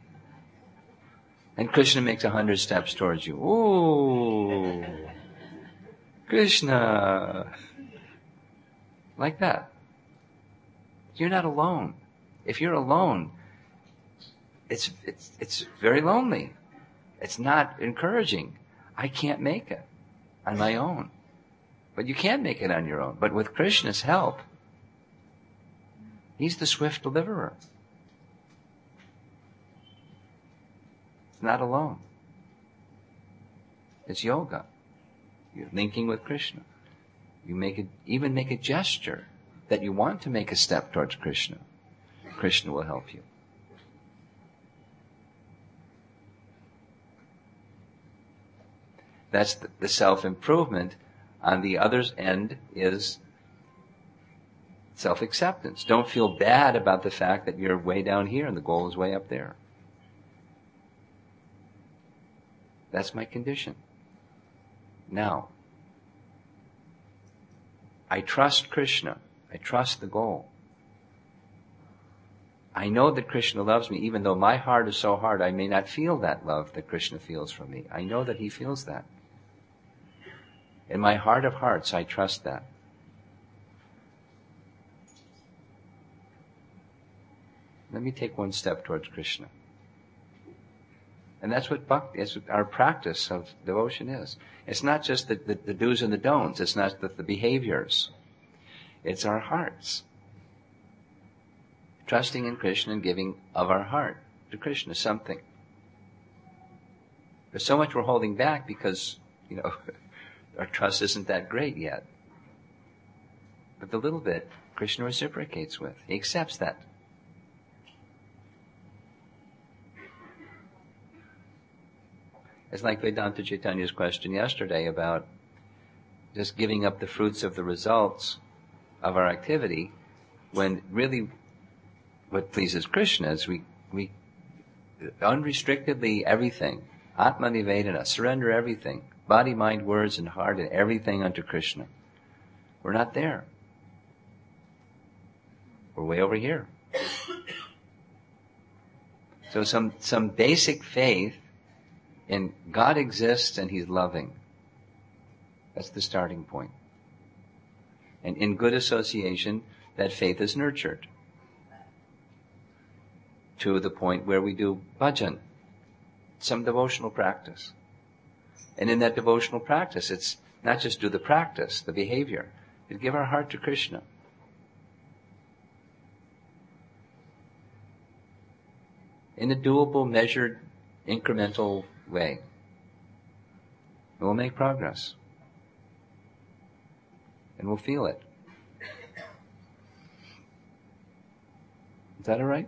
And Krishna makes 100 steps towards you. Ooh, Krishna. Like that. You're not alone. If you're alone, it's very lonely. It's not encouraging. I can't make it on my own. But you can make it on your own. But with Krishna's help, He's the swift deliverer. It's not alone. It's yoga. You're linking with Krishna. You even make a gesture that you want to make a step towards Krishna. Krishna will help you. That's the self-improvement. On the other end is self-acceptance. Don't feel bad about the fact that you're way down here and the goal is way up there. That's my condition. Now, I trust Krishna. I trust the goal. I know that Krishna loves me, even though my heart is so hard, I may not feel that love that Krishna feels for me. I know that He feels that. In my heart of hearts, I trust that. Let me take one step towards Krishna. And that's what bhakti, that's what our practice of devotion is. It's not just the do's and the don'ts. It's not the behaviors. It's our hearts. Trusting in Krishna and giving of our heart to Krishna something. There's so much we're holding back because, our trust isn't that great yet. But the little bit, Krishna reciprocates with. He accepts that. It's like Vedanta Chaitanya's question yesterday about just giving up the fruits of the results of our activity, when really what pleases Krishna is we unrestrictedly everything, Atma-nivedana, surrender everything, body, mind, words, and heart, and everything unto Krishna. We're not there. We're way over here. So some basic faith in God exists and He's loving. That's the starting point. And in good association, that faith is nurtured to the point where we do bhajan, some devotional practice. And in that devotional practice, it's not just do the practice, the behavior, but give our heart to Krishna. In a doable, measured, incremental way. We'll make progress. And we'll feel it. Is that all right?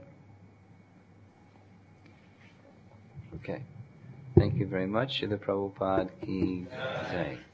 Okay. Thank you very much. Srila Prabhupada ki jai.